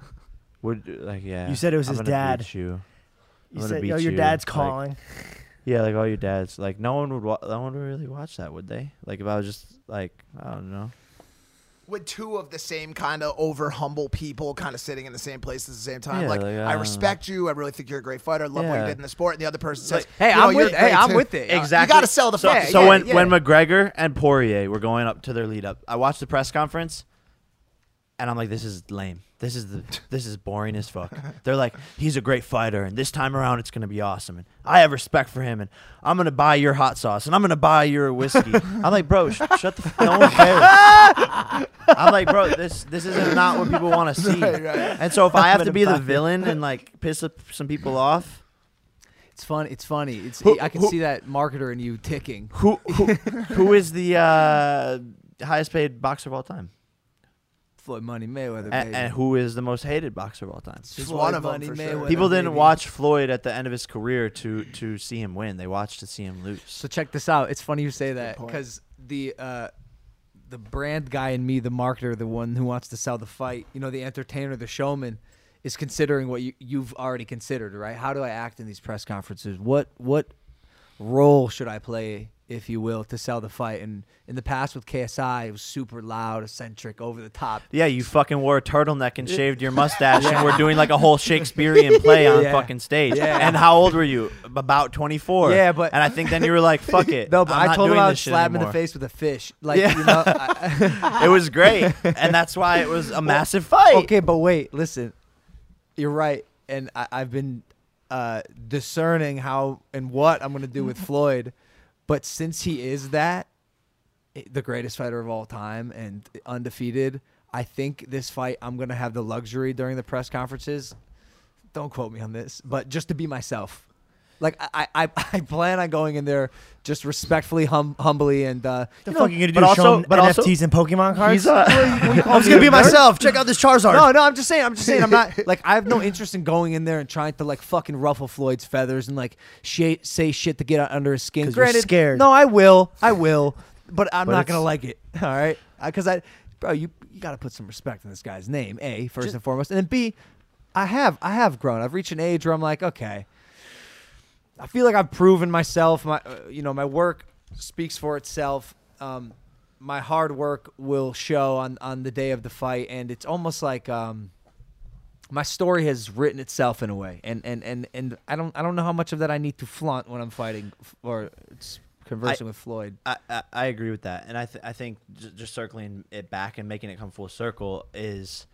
Yeah. You said it was his dad. Beat you. You said, your dad's calling. Yeah, like all your dads. Like no one would really watch that, would they? Like if I was just like, I don't know. With 2 of the same kind of over humble people kind of sitting in the same place at the same time. Yeah, I respect you. I really think you're a great fighter. I love what you did in the sport. And the other person says, hey, I'm with it. Exactly. You got to sell the fucking So when McGregor and Poirier were going up to their lead up, I watched the press conference, and I'm like, this is lame. This is boring as fuck. They're like, he's a great fighter, and this time around it's gonna be awesome, and I have respect for him, and I'm gonna buy your hot sauce, and I'm gonna buy your whiskey. I'm like, bro, shut the. No one cares. I'm like, bro, this isn't not what people want to see. Right. And so if I have to be the villain and like piss up some people off, it's fun. It's funny. I can see that marketer in you ticking. Who is the highest paid boxer of all time? Floyd Money Mayweather, and who is the most hated boxer of all time? He's one of them, for sure. People didn't watch Floyd at the end of his career to see him win. They watched to see him lose. So check this out. It's funny you say that, because the brand guy in me, the marketer, the one who wants to sell the fight, the entertainer, the showman, is considering what you've already considered, right? How do I act in these press conferences? What role should I play, if you will, to sell the fight? And in the past with KSI, it was super loud, eccentric, over the top. Yeah, you fucking wore a turtleneck and shaved your mustache, and we're doing like a whole Shakespearean play on fucking stage. Yeah. And how old were you? About 24. Yeah, but and I think then you were like, "Fuck it." No, but I told him I would slap him in the face with a fish. Like, it was great, and that's why it was a massive fight. Okay, but wait, listen, you're right, and I've been discerning how and what I'm going to do with Floyd. But since he is the greatest fighter of all time and undefeated, I think this fight I'm going to have the luxury during the press conferences, don't quote me on this, but just to be myself. Like, I plan on going in there just respectfully, humbly, and the fuck are you gonna do? Show NFTs and Pokemon cards? I was gonna be myself. Check out this Charizard. No, I'm just saying. I'm not like, I have no interest in going in there and trying to like fucking ruffle Floyd's feathers and like say shit to get under his skin. Granted, you're scared. No, I will, but I'm not gonna like it. All right, because bro, you got to put some respect in this guy's name, A, first and foremost. And then B, I have grown. I've reached an age where I'm like, okay, I feel like I've proven myself. My work speaks for itself. My hard work will show on the day of the fight, and it's almost like my story has written itself in a way. And I don't know how much of that I need to flaunt when I'm fighting or it's conversing with Floyd. I agree with that, and I think just circling it back and making it come full circle is,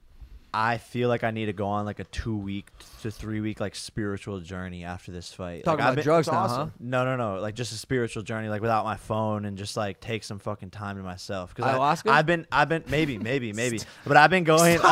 I feel like I need to go on like a 2-week to 3-week like spiritual journey after this fight. Talking like, about drugs now, huh? No, like just a spiritual journey, like without my phone, and just like take some fucking time to myself. Because Ayahuasca? I've been maybe, but I've been going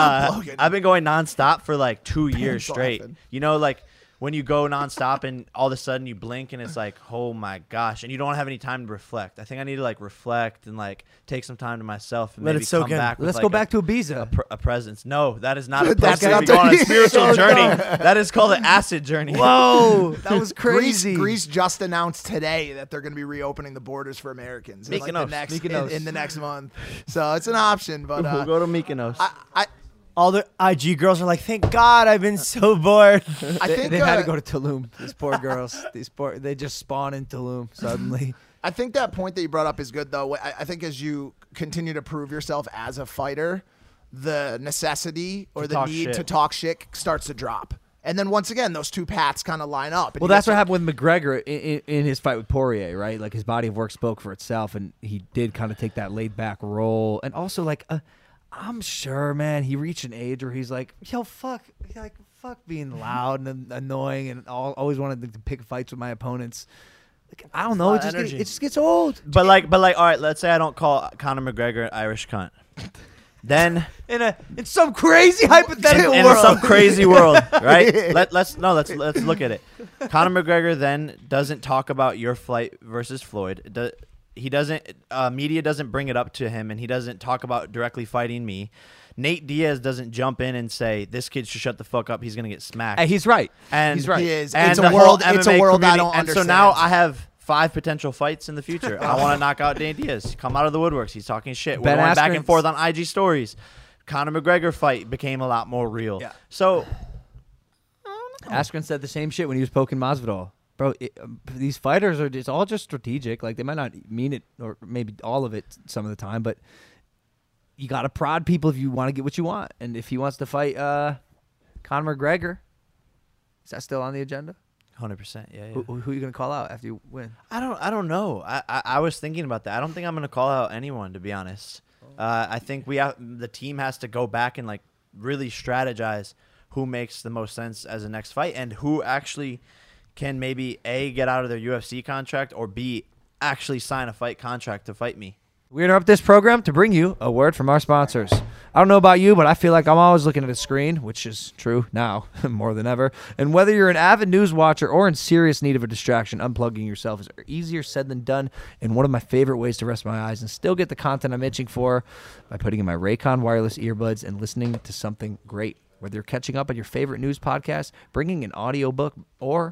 nonstop for like 2 years straight. Laughing. You know, like when you go nonstop and all of a sudden you blink and it's like, oh my gosh, and you don't have any time to reflect. I think I need to like reflect and like take some time to myself and Let maybe it soak come in. back. With Let's like go back to Ibiza. a presence. No, that is not a That's place not to go on a the- spiritual so journey. dumb. That is called an acid journey. Whoa, that was crazy. Greece just announced today that they're going to be reopening the borders for Americans in, like, the Mykonos. next, Mykonos. in the next month. So it's an option, but We'll go to Mykonos. All the IG girls are like, thank God I've been so bored. I think they had to go to Tulum. These poor girls. They just spawn in Tulum suddenly. I think that point that you brought up is good, though. I think as you continue to prove yourself as a fighter, the necessity or the need to talk shit starts to drop. And then once again, those two paths kind of line up. And Well, that's what happened with McGregor in his fight with Poirier, right? Like his body of work spoke for itself, and he did kind of take that laid back role. And also, like, I'm sure, man, he reached an age where he's like, yo, fuck being loud and annoying and always wanted to pick fights with my opponents. Like, I don't know, it just gets old. But like, all right, let's say I don't call Conor McGregor an Irish cunt. Then In some crazy hypothetical in world. some crazy world, right? Let's look at it. Conor McGregor then doesn't talk about your fight versus Floyd. He doesn't. Media doesn't bring it up to him, and he doesn't talk about directly fighting me. Nate Diaz doesn't jump in and say this kid should shut the fuck up. He's gonna get smacked. He's right. And he's right. He is. And It's the a whole world. It's a MMA world I community- don't and understand. so now I have 5 potential fights in the future. I want to knock out Nate Diaz. Come out of the woodworks. He's talking shit. We're Ben going back and Askren's- forth on IG stories. Conor McGregor fight became a lot more real. Yeah. So Askren said the same shit when he was poking Masvidal. Bro, these fighters it's all just strategic. Like, they might not mean it, or maybe all of it some of the time, but you got to prod people if you want to get what you want. And if he wants to fight Conor McGregor, is that still on the agenda? 100%. Yeah. Who are you going to call out after you win? I don't know. I was thinking about that. I don't think I'm going to call out anyone, to be honest. I think the team has to go back and like really strategize who makes the most sense as a next fight, and who actually can maybe A, get out of their UFC contract, or B, actually sign a fight contract to fight me. We interrupt this program to bring you a word from our sponsors. I don't know about you, but I feel like I'm always looking at a screen, which is true now more than ever. And whether you're an avid news watcher or in serious need of a distraction, unplugging yourself is easier said than done, and one of my favorite ways to rest my eyes and still get the content I'm itching for by putting in my Raycon wireless earbuds and listening to something great. Whether you're catching up on your favorite news podcast, bringing an audiobook, or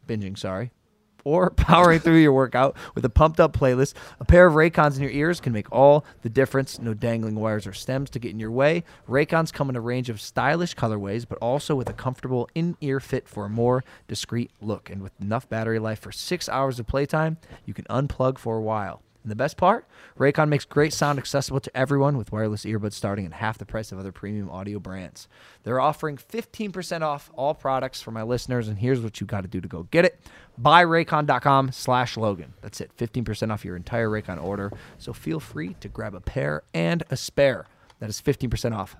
or powering through your workout with a pumped-up playlist, a pair of Raycons in your ears can make all the difference. No dangling wires or stems to get in your way. Raycons come in a range of stylish colorways, but also with a comfortable in-ear fit for a more discreet look. And with enough battery life for 6 hours of playtime, you can unplug for a while. And the best part? Raycon makes great sound accessible to everyone with wireless earbuds starting at half the price of other premium audio brands. They're offering 15% off all products for my listeners, and here's what you got to do to go get it. BuyRaycon.com/Logan. That's it, 15% off your entire Raycon order. So feel free to grab a pair and a spare. That is 15% off.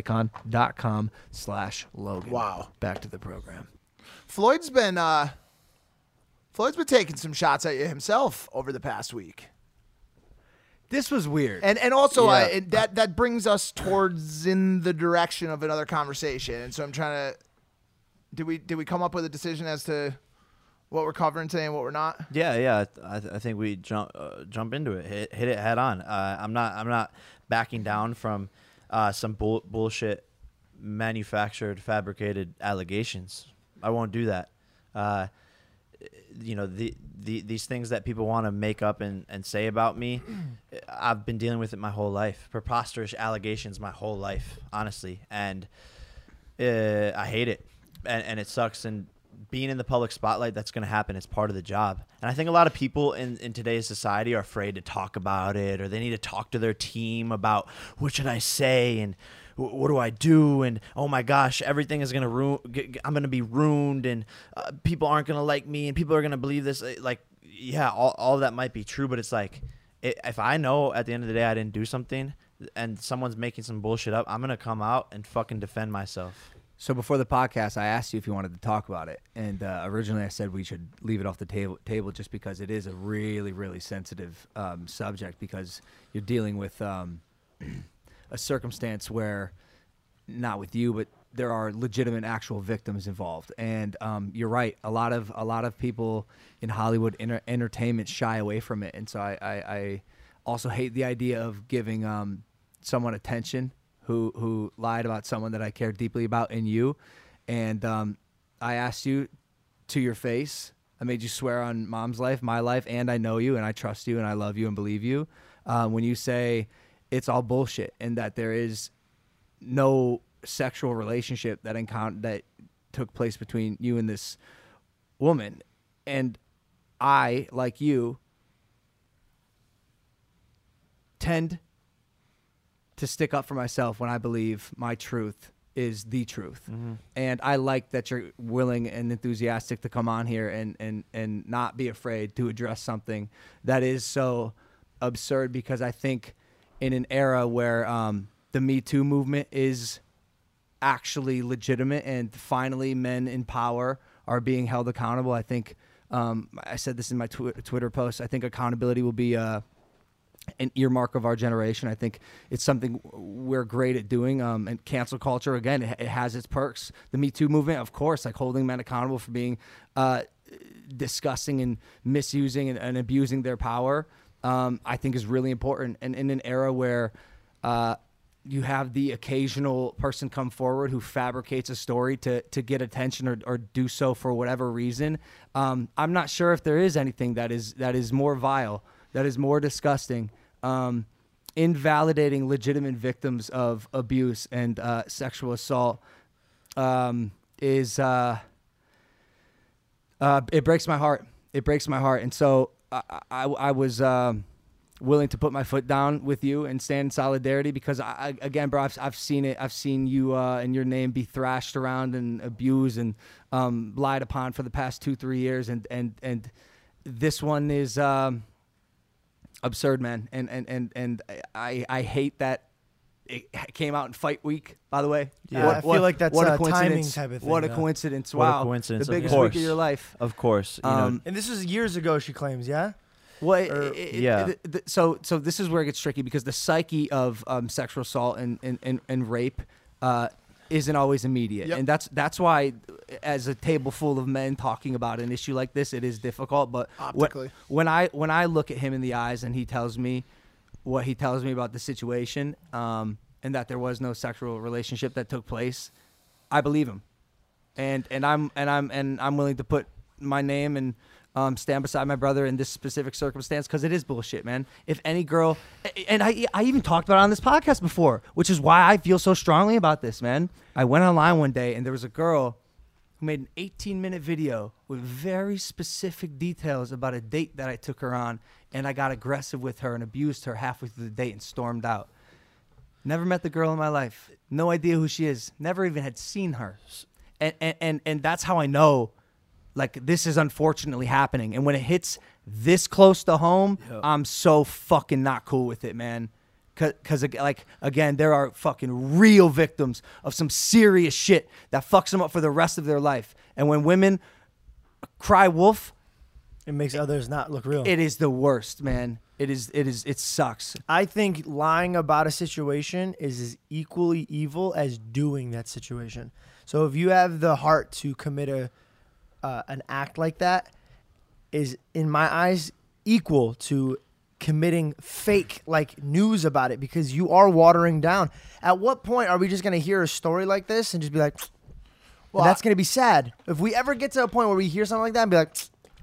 BuyRaycon.com/Logan. Wow. Back to the program. Floyd's been taking some shots at you himself over the past week. This was weird. And also Yeah. that brings us towards in the direction of another conversation. And so I'm trying to did we come up with a decision as to what we're covering today and what we're not? Yeah. I think we jump into it, hit it head on. I'm not backing down from some bullshit manufactured, fabricated allegations. I won't do that. these things that people want to make up and say about me, I've been dealing with it my whole life. Preposterous allegations my whole life, honestly. And I hate it. And it sucks. And being in the public spotlight, that's going to happen. It's part of the job. And I think a lot of people in today's society are afraid to talk about it, or they need to talk to their team about what should I say and what do I do? And oh my gosh, everything is going to I'm going to be ruined, and people aren't going to like me, and people are going to believe this. Like, yeah, all of that might be true, but it's like, if I know at the end of the day I didn't do something and someone's making some bullshit up, I'm going to come out and fucking defend myself. So before the podcast, I asked you if you wanted to talk about it, and originally I said we should leave it off the table just because it is a really, really sensitive subject, because you're dealing with a circumstance where, not with you, but there are legitimate actual victims involved. And you're right, a lot of people in Hollywood entertainment shy away from it, and so I also hate the idea of giving someone attention who lied about someone that I care deeply about in you. And I asked you to your face. I made you swear on Mom's life, my life, and I know you, and I trust you, and I love you and believe you. When you say it's all bullshit and that there is no sexual relationship that took place between you and this woman. And I, like you, tend to stick up for myself when I believe my truth is the truth. Mm-hmm. And I like that you're willing and enthusiastic to come on here and not be afraid to address something that is so absurd, because I think in an era where the Me Too movement is actually legitimate and finally men in power are being held accountable, I think, I said this in my Twitter post, I think accountability will be an earmark of our generation. I think it's something we're great at doing. And cancel culture, again, it has its perks. The Me Too movement, of course, like holding men accountable for being discussing and misusing and abusing their power, I think is really important. And in an era where you have the occasional person come forward who fabricates a story to get attention or do so for whatever reason, I'm not sure if there is anything that is more vile, that is more disgusting, invalidating legitimate victims of abuse and sexual assault. It breaks my heart. It breaks my heart. And so I was willing to put my foot down with you and stand in solidarity, because again, bro, I've seen it. I've seen you and your name be thrashed around and abused and lied upon for the past 2-3 years. And this one is absurd, man, and I hate that it came out in fight week, by the way. Yeah, I feel like that's a timing type of thing. What a coincidence. What Wow. a coincidence. The biggest week of your life. Of course. And this was years ago, she claims, yeah? Well, yeah. So this is where it gets tricky, because the psyche of sexual assault and rape isn't always immediate. Yep. And that's why, as a table full of men talking about an issue like this, it is difficult. But when I look at him in the eyes and he tells me what he tells me about the situation, and that there was no sexual relationship that took place, I believe him. And I'm willing to put my name and stand beside my brother in this specific circumstance, because it is bullshit, man. If any girl, and I even talked about it on this podcast before, which is why I feel so strongly about this, man. I went online one day and there was a girl who made an 18-minute video with very specific details about a date that I took her on, and I got aggressive with her and abused her halfway through the date and stormed out. Never met the girl in my life. No idea who she is. Never even had seen her. And that's how I know, like, this is unfortunately happening. And when it hits this close to home, I'm so fucking not cool with it, man. Because, like, again, there are fucking real victims of some serious shit that fucks them up for the rest of their life. And when women cry wolf, it makes others not look real. It is the worst, man. It sucks. I think lying about a situation is as equally evil as doing that situation. So if you have the heart to commit an act like that, is, in my eyes, equal to committing fake like news about it, because you are watering down. At what point are we just going to hear a story like this and just be like, well, that's going to be sad? If we ever get to a point where we hear something like that and be like,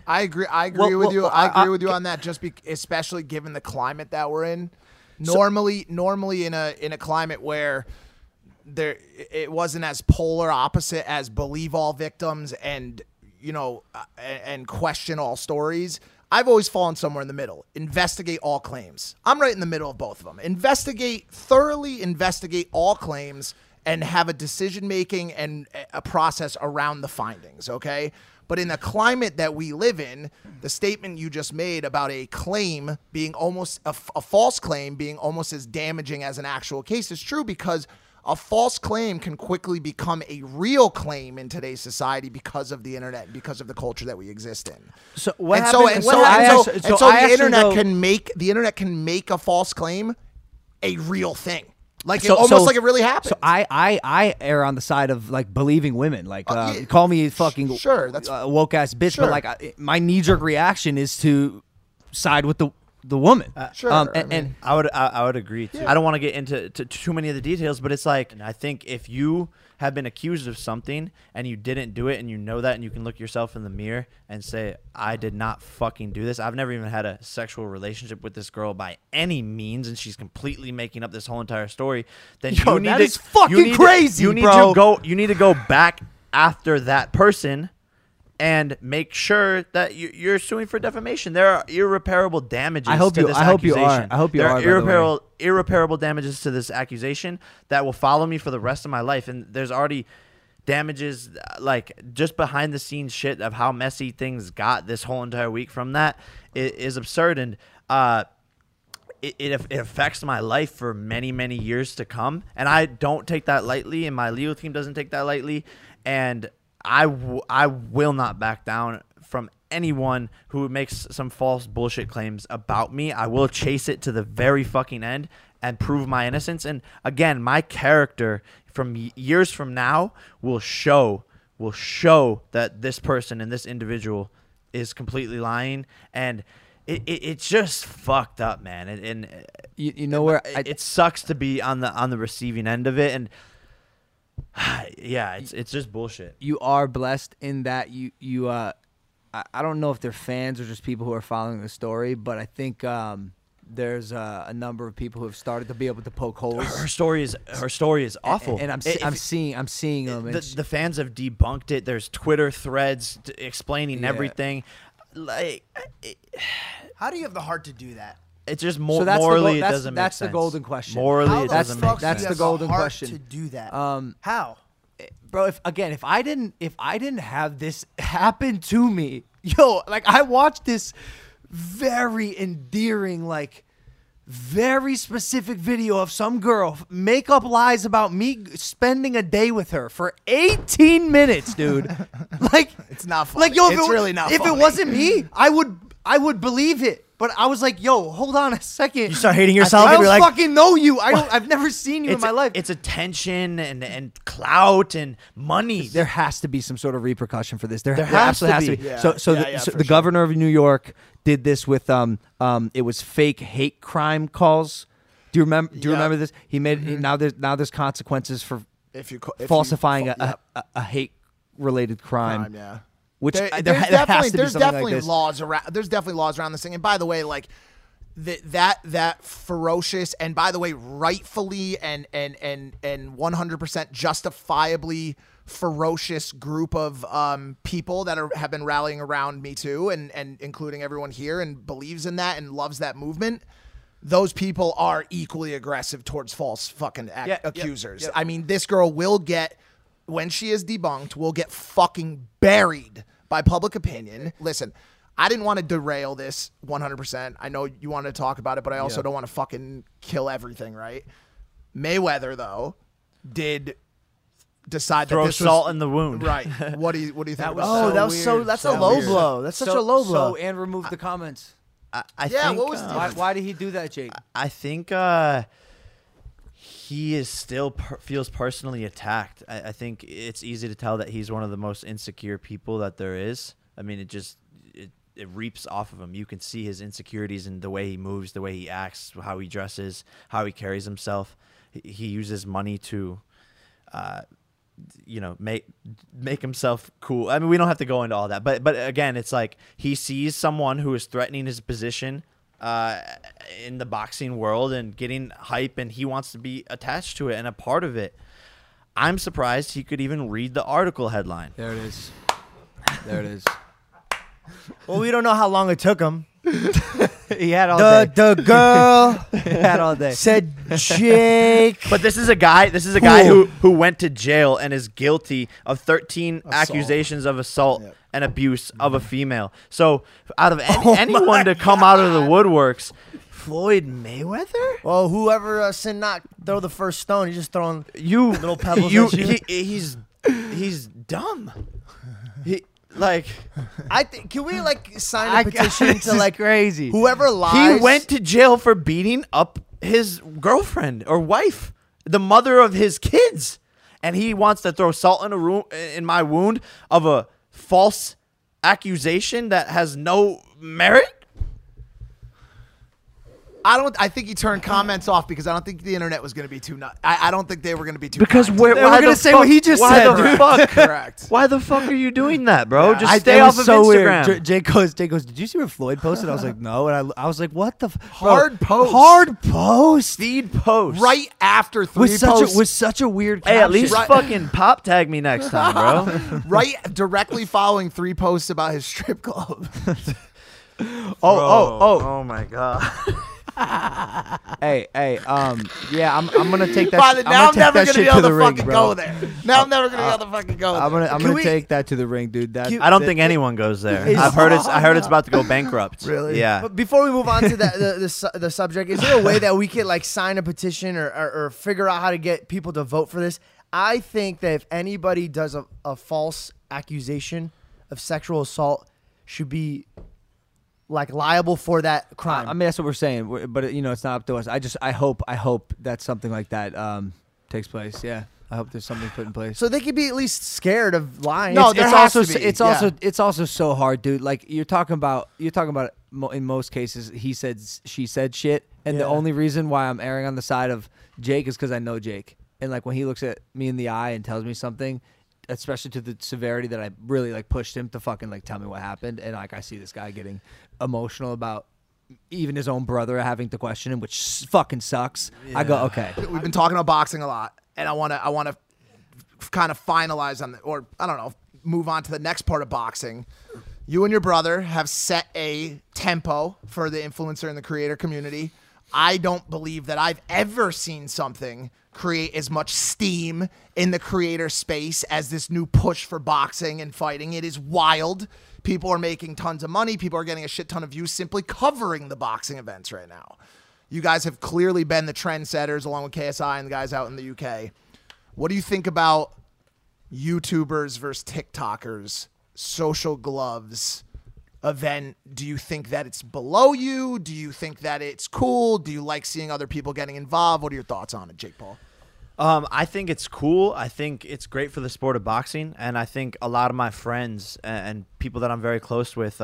I agree. I agree with you. I agree with you on that. Especially given the climate that we're in. Normally in a climate where it wasn't as polar opposite as believe all victims and and question all stories. I've always fallen somewhere in the middle. Investigate all claims. I'm right in the middle of both of them. Thoroughly investigate all claims and have a decision-making and a process around the findings, okay? But in the climate that we live in, the statement you just made about a claim being almost a false claim being almost as damaging as an actual case is true, because a false claim can quickly become a real claim in today's society because of the internet, because of the culture that we exist in. So the internet can make a false claim a real thing. Like like it really happened. So I err on the side of like believing women. Like call me fucking that's woke ass bitch, but like my knee jerk reaction is to side with the woman. And I would agree too. I don't want to get into too many of the details, but it's like, I think if you have been accused of something and you didn't do it, and you know that, and you can look yourself in the mirror and say, I did not fucking do this. I've never even had a sexual relationship with this girl by any means, and she's completely making up this whole entire story. Then you need is fucking crazy, you need bro. You need to go back after that person and make sure that you're suing for defamation. There are irreparable damages to this accusation. I hope you are. There are irreparable damages to this accusation that will follow me for the rest of my life. And there's already damages, like just behind the scenes shit of how messy things got this whole entire week from that is absurd. And it affects my life for many, many years to come. And I don't take that lightly, and my legal team doesn't take that lightly. And I will not back down from anyone who makes some false bullshit claims about me. I will chase it to the very fucking end and prove my innocence. And again, my character from years from now will show that this person and this individual is completely lying. And it's just fucked up, man. And you know where it sucks to be on the receiving end of it. And yeah, it's just bullshit. You are blessed in that you I don't know if they're fans or just people who are following the story, but I think there's a number of people who have started to be able to poke holes. Her story is awful, and I'm seeing them. The fans have debunked it. There's Twitter threads explaining everything. Like, how do you have the heart to do that? It's just morally, it doesn't make sense. That's the golden question. Morally, it doesn't make sense. That's the golden question. To do that, how, bro? If I didn't have this happen to me, like I watched this very endearing, like very specific video of some girl make up lies about me spending a day with her for 18 minutes, dude. Like it's not funny. Like it's really not. If funny. it wasn't me, I would believe it. But I was like, yo, hold on a second. You start hating yourself. I don't fucking know you. I've never seen you in my life. It's attention and clout and money. There has to be some sort of repercussion for this. There has to be. Yeah. So the governor of New York did this with it was fake hate crime calls. Do you remember this? He made now there's consequences for falsifying a hate related crime. Yeah. Which there's definitely laws around this thing. And by the way, like that ferocious, and by the way, rightfully and 100% justifiably ferocious group of people that have been rallying around Me Too, and including everyone here, and believes in that and loves that movement. Those people are equally aggressive towards false fucking accusers. I mean, this girl will get, when she is debunked, will get fucking buried by public opinion. Listen, I didn't want to derail this 100%. I know you wanted to talk about it, but I also don't want to fucking kill everything, right? Mayweather, though, did decide throw that this salt was, in the wound. Right. What do you think about that? That's a low blow. That's such a low blow. And remove the comments. I think, what was why did he do that, Jake? I think he is still feels personally attacked. I think it's easy to tell that he's one of the most insecure people that there is. I mean, it reaps off of him. You can see his insecurities in the way he moves, the way he acts, how he dresses, how he carries himself. He uses money to make himself cool. I mean, we don't have to go into all that, but again, it's like he sees someone who is threatening his position in the boxing world and getting hype, and he wants to be attached to it and a part of it. I'm surprised he could even read the article headline. There it is. There it is. Well, we don't know how long it took him. He had all day. The girl He had all day. said Jake. But this is a guy who went to jail and is guilty of 13 accusations of assault and abuse of a female. So out of anyone to come out of the woodworks, Floyd Mayweather? Well, whoever said not throw the first stone, he's just throwing little pebbles at you. He's dumb. I think, can we sign a petition to crazy. Whoever lies? He went to jail for beating up his girlfriend or wife, the mother of his kids, and he wants to throw salt in my wound of a false accusation that has no merit. I think he turned comments off because I don't think the internet was going to be too nuts. I don't think they were going to be too. Because kind. why going to say what he just said. Why the fuck? Correct. Why the fuck are you doing that, bro? Yeah. Just stay off of Instagram. Weird. Jake goes, did you see what Floyd posted? I was like, no. And I was like, what the? Hard post. Hard post. Feed post. Right after three posts. Was such a weird Hey, caption. at least fucking pop tag me next time, bro. Right directly following 3 posts about his strip club. Oh my god. Hey, yeah, I'm gonna take that. Father, now I'm never gonna be able to fucking bro. go there. Now I'm never gonna be able to fucking go there. I'm gonna take that to the ring, dude. I don't think anyone goes there. I heard it's about to go bankrupt. Really? Yeah. But before we move on to the subject, is there a way that we could sign a petition or figure out how to get people to vote for this? I think that if anybody does a false accusation of sexual assault, should be liable for that crime. I mean, that's what we're saying, but it's not up to us. I hope that something like that takes place. Yeah, I hope there's something put in place. So they could be at least scared of lying. No, it's also so hard, dude. Like you're talking about in most cases, he said, she said shit, and the only reason why I'm erring on the side of Jake is because I know Jake, and when he looks at me in the eye and tells me something, especially to the severity that I really pushed him to fucking tell me what happened, and I see this guy getting emotional about even his own brother having to question him, which fucking sucks. Yeah. I go, okay. We've been talking about boxing a lot, and I want to kind of finalize on or I don't know, move on to the next part of boxing. You and your brother have set a tempo for the influencer and the creator community. I don't believe that I've ever seen something create as much steam in the creator space as this new push for boxing and fighting. It is wild. People are making tons of money. People are getting a shit ton of views simply covering the boxing events right now. You guys have clearly been the trendsetters along with KSI and the guys out in the UK. What do you think about YouTubers versus TikTokers, social gloves event? Do you think that it's below you? Do you think that it's cool? Do you like seeing other people getting involved? What are your thoughts on it, Jake Paul? I think it's cool. I think it's great for the sport of boxing, and I think a lot of my friends and people that I'm very close with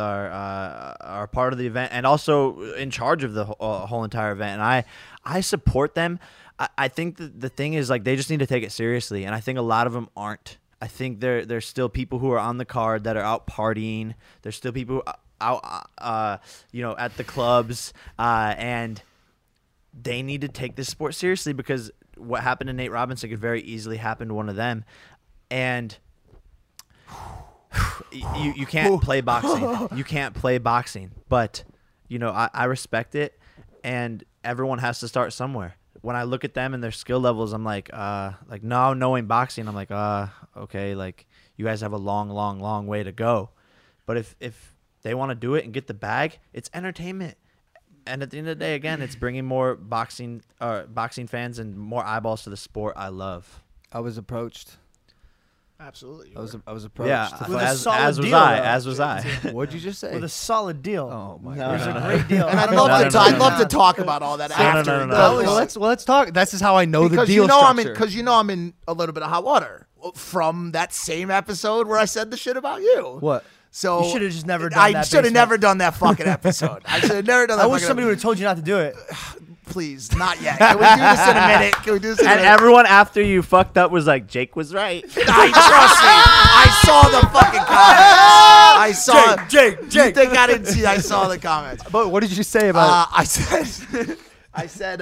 are part of the event and also in charge of the whole entire event. And I support them. I think the thing is like they just need to take it seriously, and I think a lot of them aren't. I think there's still people who are on the card that are out partying. There's still people out at the clubs, and they need to take this sport seriously because what happened to Nate Robinson could very easily happen to one of them. And you can't play boxing. You can't play boxing. But, I respect it, and everyone has to start somewhere. When I look at them and their skill levels, I'm like now knowing boxing, I'm like, okay, you guys have a long, long, long way to go. But if they want to do it and get the bag, it's entertainment. And at the end of the day, again, it's bringing more boxing fans and more eyeballs to the sport I love. I was approached. Absolutely. I was approached. Yeah, With a as solid was deal, I. though. What'd you just say? With a solid deal. Oh my It was god. a great deal. And I'd I love don't know. I'd love to talk about all that after. No. Let's talk. This is how I know Because the deal structure. I'm in a little bit of hot water from that same episode where I said the shit about you. What? So You should have just never done I that should have basement. never done that fucking episode. I should have never done that. I wish fucking somebody would have told you not to do it. please, not yet. Can we do this in a minute? Can we do this in a And minute? everyone after you fucked up was like, Jake was right. Trust me. I saw the fucking comments. I saw Jake. You think I didn't see? I saw the comments. But what did you say about I said,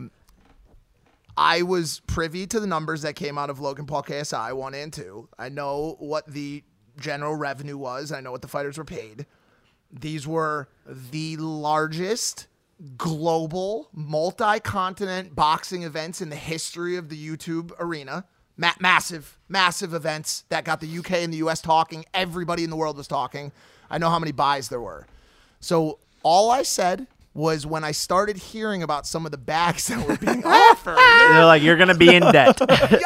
I was privy to the numbers that came out of Logan Paul KSI 1 and 2. I know what the general revenue was. I know what the fighters were paid. These were the largest global multi-continent boxing events in the history of the YouTube arena. Massive events that got the UK and the US talking. Everybody in the world was talking. I know how many buys there were. So all I said was when I started hearing about some of the bags that were being offered. They're like, you're gonna be in debt.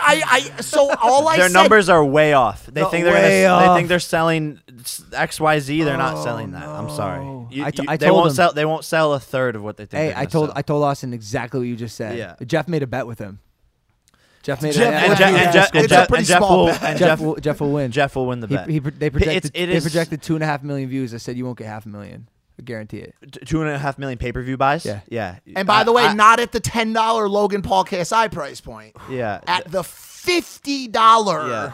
So all I Their said, numbers are way off. They think they're way gonna. They off. think they're selling XYZ. They're not selling that. I'm sorry. I They told won't them. sell. They won't sell a third of what they think. Hey, they're I gonna told Austin exactly what you just said. Yeah. Jeff made a bet with him. Jeff made Jeff- a and bet. Jeff- and Jeff- It's and a Jeff- pretty and Jeff small will- bet. and Jeff will win. Jeff will win the bet. They projected. It They is projected 2.5 million views. I said you won't get 500,000. I guarantee it. 2.5 million pay-per-view buys. Yeah. yeah. and by the way, not at the $10 Logan Paul KSI price point. Yeah. At the $50 Yeah.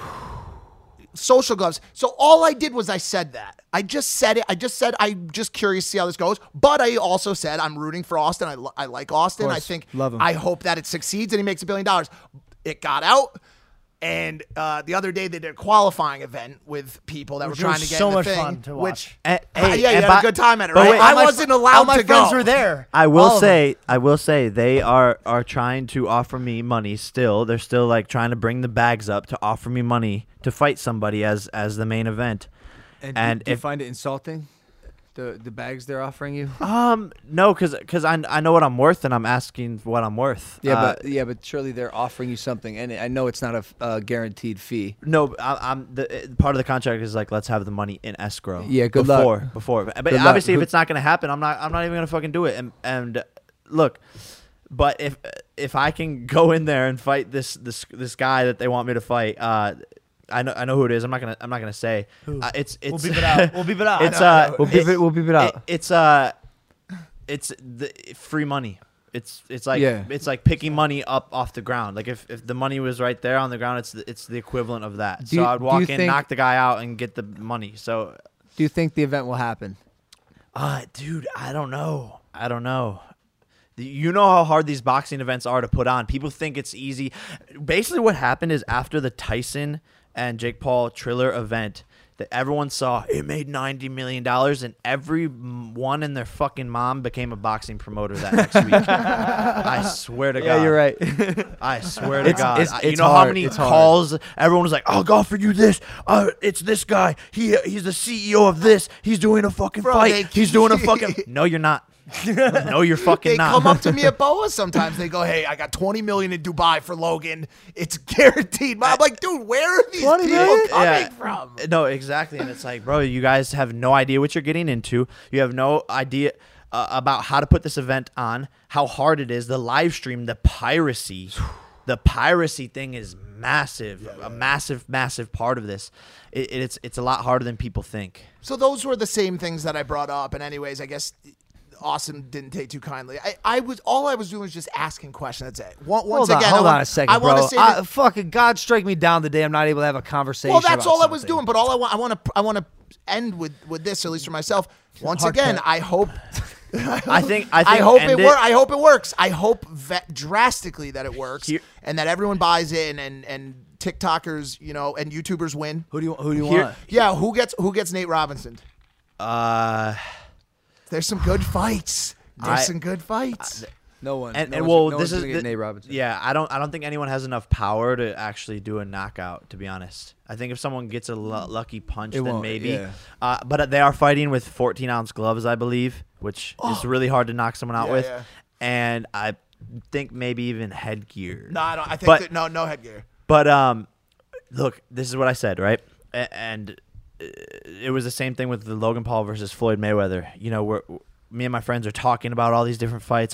social gloves. So all I did was I said that. I just said it. I just said I'm just curious to see how this goes. But I also said I'm rooting for Austin. I like Austin. I course. think Love him. I hope that it succeeds and he makes $1 billion. It got out. And the other day they did a qualifying event with people that Which were trying was to get so in the much thing. fun to watch. Which, And- yeah, hey, you and had a good time at it, but right? wait, I All wasn't my allowed to friends go. were there. I All will of them. say they are trying to offer me money still. They're still like trying to bring the bags up to offer me money to fight somebody as the main event. And do you if find it insulting? The bags they're offering you? no, because I know what I'm worth and I'm asking what I'm worth. But surely they're offering you something, and I know it's not a guaranteed fee. No, I'm the part of the contract is like, let's have the money in escrow. Yeah, good luck. Before, but Good luck. obviously if it's not going to happen, I'm not even going to fucking do it. And look, but if I can go in there and fight this guy that they want me to fight, I know who it is. I'm not gonna say. It's We'll beep it out. We'll beep it out. It's We'll beep it out. It's the free money. It's like Yeah. it's like picking money up off the ground. Like if the money was right there on the ground, it's the equivalent of that. Do So you- I'd do walk you in, think- knock the guy out, and get the money. So, Do you think the event will happen? dude, I don't know. You know how hard these boxing events are to put on. People think it's easy. Basically, what happened is after the Tyson and Jake Paul Triller event, that everyone saw it made $90 million, and everyone and their fucking mom became a boxing promoter that next week. I swear to God. Yeah, you're right. I swear to God. it's You know how hard. many It's hard. calls everyone was like, "I'll go for you this. It's this guy. He's the CEO of this. He's doing a fucking Bro, fight. He's doing a fucking." No, you're not. No, you're fucking They not. come up to me at BOA sometimes. They go, "Hey, I got $20 million in Dubai for Logan. It's guaranteed." I'm like, "Dude, where are these 20 people million? coming from?" No, exactly. And it's like, bro, you guys have no idea what you're getting into. You have no idea about how to put this event on, how hard it is, the live stream, the piracy. The piracy thing is massive, a massive part of this. It's a lot harder than people think. So those were the same things that I brought up. And anyways, I guess Austin didn't take too kindly. I was doing was just asking questions. That's it. Once again, hold on a second, I want bro. to say that, Fucking God strike me down the day I'm not able to have a conversation. well, that's about all I was something. doing. But all I want to end with this, at least for myself. Once Hard again, cut. I hope. I think I hope end it works. I hope it works. I hope drastically that it works and that everyone buys in and TikTokers, and YouTubers win. Who do you want? Yeah, who gets Nate Robinson? There's some good fights. Some good fights. No one. And no well, one's this gonna is get the- Nate Robinson. Yeah, I don't think anyone has enough power to actually do a knockout. To be honest, I think if someone gets a lucky punch, It then won't, maybe. yeah. But they are fighting with 14-ounce gloves, I believe, which is really hard to knock someone out with. Yeah. And I think maybe even headgear. No, I don't. I think But- no headgear. But look, this is what I said, right? And it was the same thing with the Logan Paul versus Floyd Mayweather. Me and my friends are talking about all these different fights,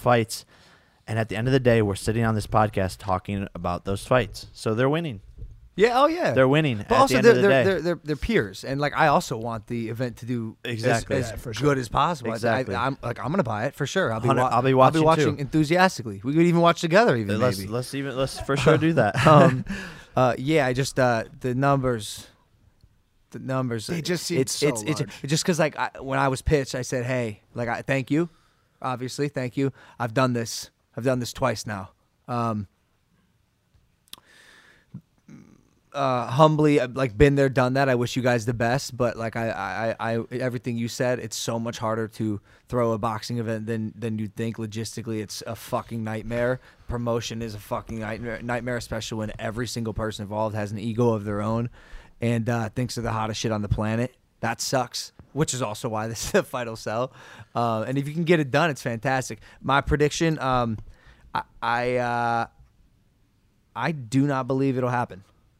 and at the end of the day, we're sitting on this podcast talking about those fights. So they're winning. Yeah. Oh yeah. They're winning But at also, the end of the day. they're peers, and like I also want the event to do Exactly. as for good as possible. Exactly. I'm gonna buy it for sure. I'll be I'll be watching too. enthusiastically. We could even watch together. Even maybe. Let's for sure do that. Yeah. I just the numbers. The numbers. They just seem so it's large. just because like when I was pitched, I said, hey, like thank you, obviously, thank you. I've done this twice now. Humbly, I've, like, been there, done that. I wish you guys the best, but like I everything you said, it's so much harder to throw a boxing event than you'd think. Logistically, it's a fucking nightmare. Promotion is a fucking nightmare, especially when every single person involved has an ego of their own and thinks they're the hottest shit on the planet. That sucks. Which is also why this fight will sell. And if you can get it done, it's fantastic. My prediction, I do not believe it'll happen.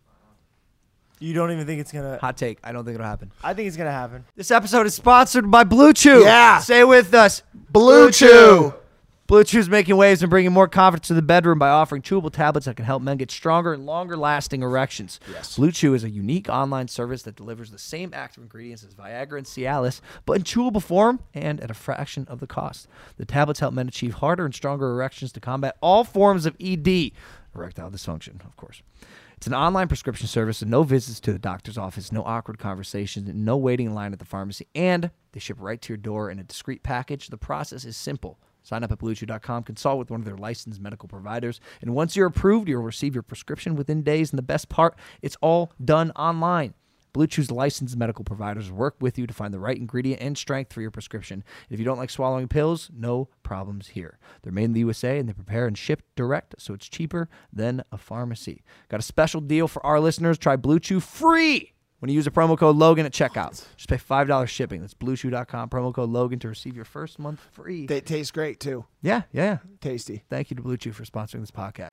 You don't even think it's gonna? Hot take. I don't think it'll happen. I think it's gonna happen. This episode is sponsored by Blue Chew. Yeah. Say it with us. Blue Chew. Blue Chew's making waves and bringing more confidence to the bedroom by offering chewable tablets that can help men get stronger and longer-lasting erections. Yes. Blue Chew is a unique online service that delivers the same active ingredients as Viagra and Cialis, but in chewable form and at a fraction of the cost. The tablets help men achieve harder and stronger erections to combat all forms of ED, erectile dysfunction, of course. It's an online prescription service and no visits to the doctor's office, no awkward conversations, and no waiting in line at the pharmacy, and they ship right to your door in a discreet package. The process is simple. Sign up at BlueChew.com, consult with one of their licensed medical providers, and once you're approved, you'll receive your prescription within days, and the best part, it's all done online. Blue Chew's licensed medical providers work with you to find the right ingredient and strength for your prescription. If you don't like swallowing pills, no problems here. They're made in the USA, and they prepare and ship direct, so it's cheaper than a pharmacy. Got a special deal for our listeners. Try Blue Chew free when you use the promo code Logan at checkout. Just pay $5 shipping. That's BlueChew.com, promo code Logan to receive your first month free. They taste great too. Yeah. Tasty. Thank you to Blue Chew for sponsoring this podcast.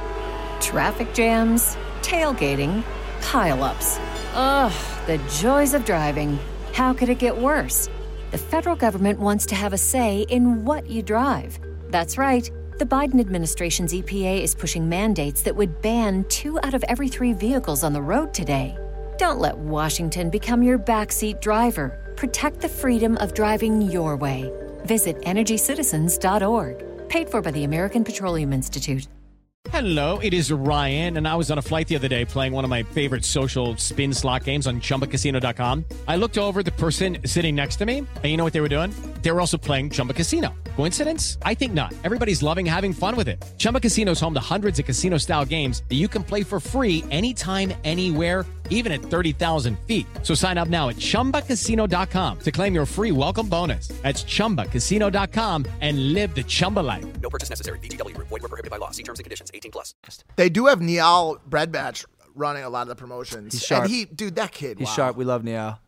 Traffic jams, tailgating, pileups. Ugh, the joys of driving. How could it get worse? The federal government wants to have a say in what you drive. That's right. The Biden administration's EPA is pushing mandates that would ban 2 out of every 3 vehicles on the road today. Don't let Washington become your backseat driver. Protect the freedom of driving your way. Visit EnergyCitizens.org. Paid for by the American Petroleum Institute. Hello, it is Ryan, and I was on a flight the other day playing one of my favorite social spin slot games on ChumbaCasino.com. I looked over at the person sitting next to me, and you know what they were doing? They were also playing Chumba Casino. Coincidence? I think not. Everybody's loving having fun with it. Chumba Casino is home to hundreds of casino-style games that you can play for free anytime, anywhere, even at 30,000 feet. So sign up now at ChumbaCasino.com to claim your free welcome bonus. That's ChumbaCasino.com and live the Chumba life. No purchase necessary. VGW. Void where prohibited by law. See terms and conditions. 18+. They do have Niall Breadbatch running a lot of the promotions. He's sharp. And dude, that kid. He's wow. sharp. We love Niall.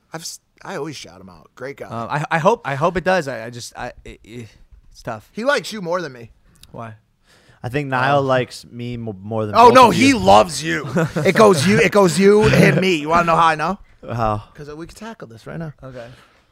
I always shout him out. Great guy. I hope it does. It's tough. He likes you more than me. Why? I think Niall likes me more than. Oh both no, of he you. loves you. It goes you and me. You want to know how I know? How? Because we can tackle this right now. Okay. It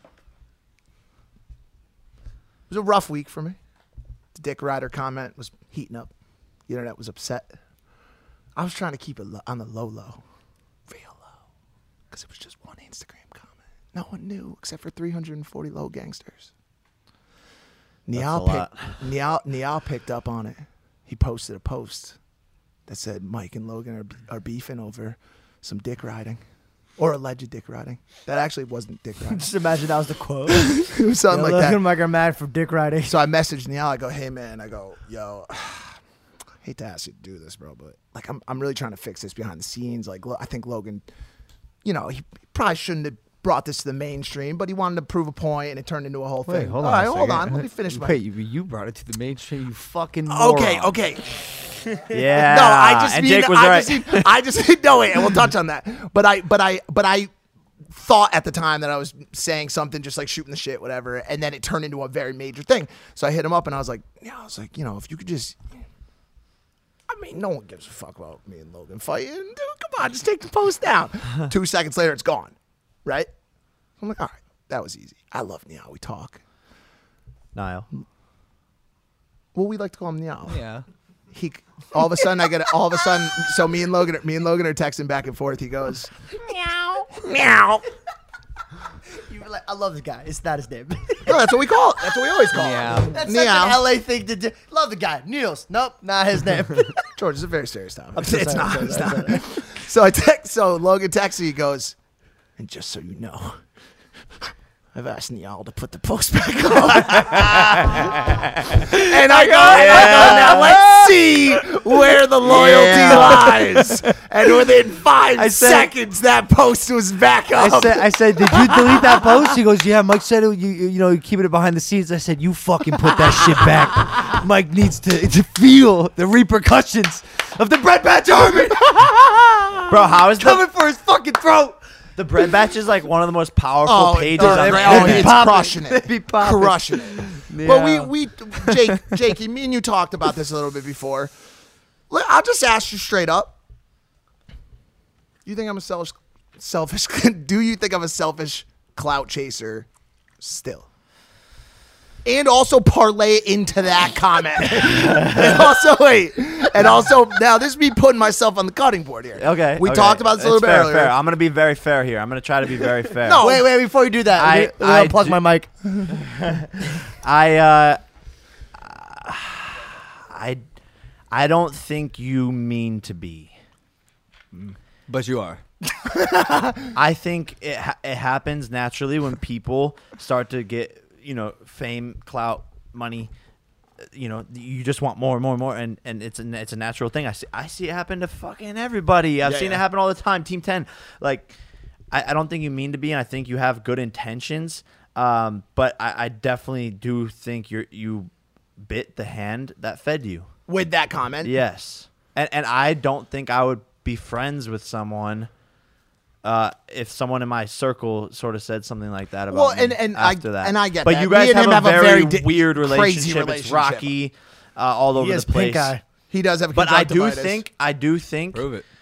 was a rough week for me. The Dick Rider comment was heating up. The internet was upset. I was trying to keep it on the low, real low, because it was just one Instagram comment. No one knew except for 340 low gangsters. Niall picked up on it. He posted a post that said Mike and Logan are beefing over some dick riding. Or alleged dick riding. That actually wasn't dick riding. Just imagine that was the quote. It was something like Logan that. and Mike are mad for dick riding. So I messaged Niall. I go, hey man. I go, yo, hate to ask you to do this, bro, but like I'm really trying to fix this behind the scenes. Like I think Logan, he probably shouldn't have brought this to the mainstream, but he wanted to prove a point, and it turned into a whole thing. Hold All on. right, hold on. Let me finish. Wait, you brought it to the mainstream. You fucking moron. Okay. Yeah. No, I just and mean Jake was right. I just no wait, and we'll touch on that. But I thought at the time that I was saying something, just like shooting the shit, whatever, and then it turned into a very major thing. So I hit him up and I was like, if you could just, I mean, no one gives a fuck about me and Logan fighting. Dude, come on, just take the post down. 2 seconds later, it's gone. Right? I'm like, all right, that was easy. I love Niall. We talk. Niall. Well, we like to call him Niall. Yeah. all of a sudden, so me and Logan are texting back and forth. He goes, meow, meow. You were like, I love this guy. It's not his name. No, that's what we call it. That's what we always call it. That's Meow. such an LA thing to do. Love the guy. Niels. Nope, not his name. George, it's a very serious time. I'm so It's sorry, not. I'm It's sorry, not. So Logan texts me. He goes, and just so you know, I've asked Niall to put the post back on. And I go, now let's see where the loyalty lies. And within 5 seconds, that post was back up. I said, did you delete that post? He goes, yeah, Mike said it, you keeping it behind the scenes. I said, you fucking put that shit back. Mike needs to feel the repercussions of the Bread Batch Army. Bro, how is coming for his fucking throat? The Bread Batch is like one of the most powerful pages on the it's crushing it. Crushing it. Yeah. But we Jakey, me and you talked about this a little bit before. I'll just ask you straight up. You think I'm a selfish do you think I'm a selfish clout chaser still? And also parlay it into that comment. And also, now this is me putting myself on the cutting board here. Okay. We talked about this a little bit earlier. Fair. I'm going to be very fair here. I'm going to try to be very fair. No. Wait, before you do that, I'll plug my mic. I don't think you mean to be. But you are. I think it happens naturally when people start to get, fame, clout, money. You just want more and more and more, and it's a natural thing. I see it happen to fucking everybody. I've seen it happen all the time. Team 10, like, I don't think you mean to be, and I think you have good intentions. But I definitely do think you bit the hand that fed you with that comment. Yes, and I don't think I would be friends with someone. If someone in my circle sort of said something like that about me after that. And I get but that. you guys Me and have him a very crazy weird relationship. relationship. It's rocky all over the place. Pink eye. He does have a But I do conjunctivitis. think Prove it.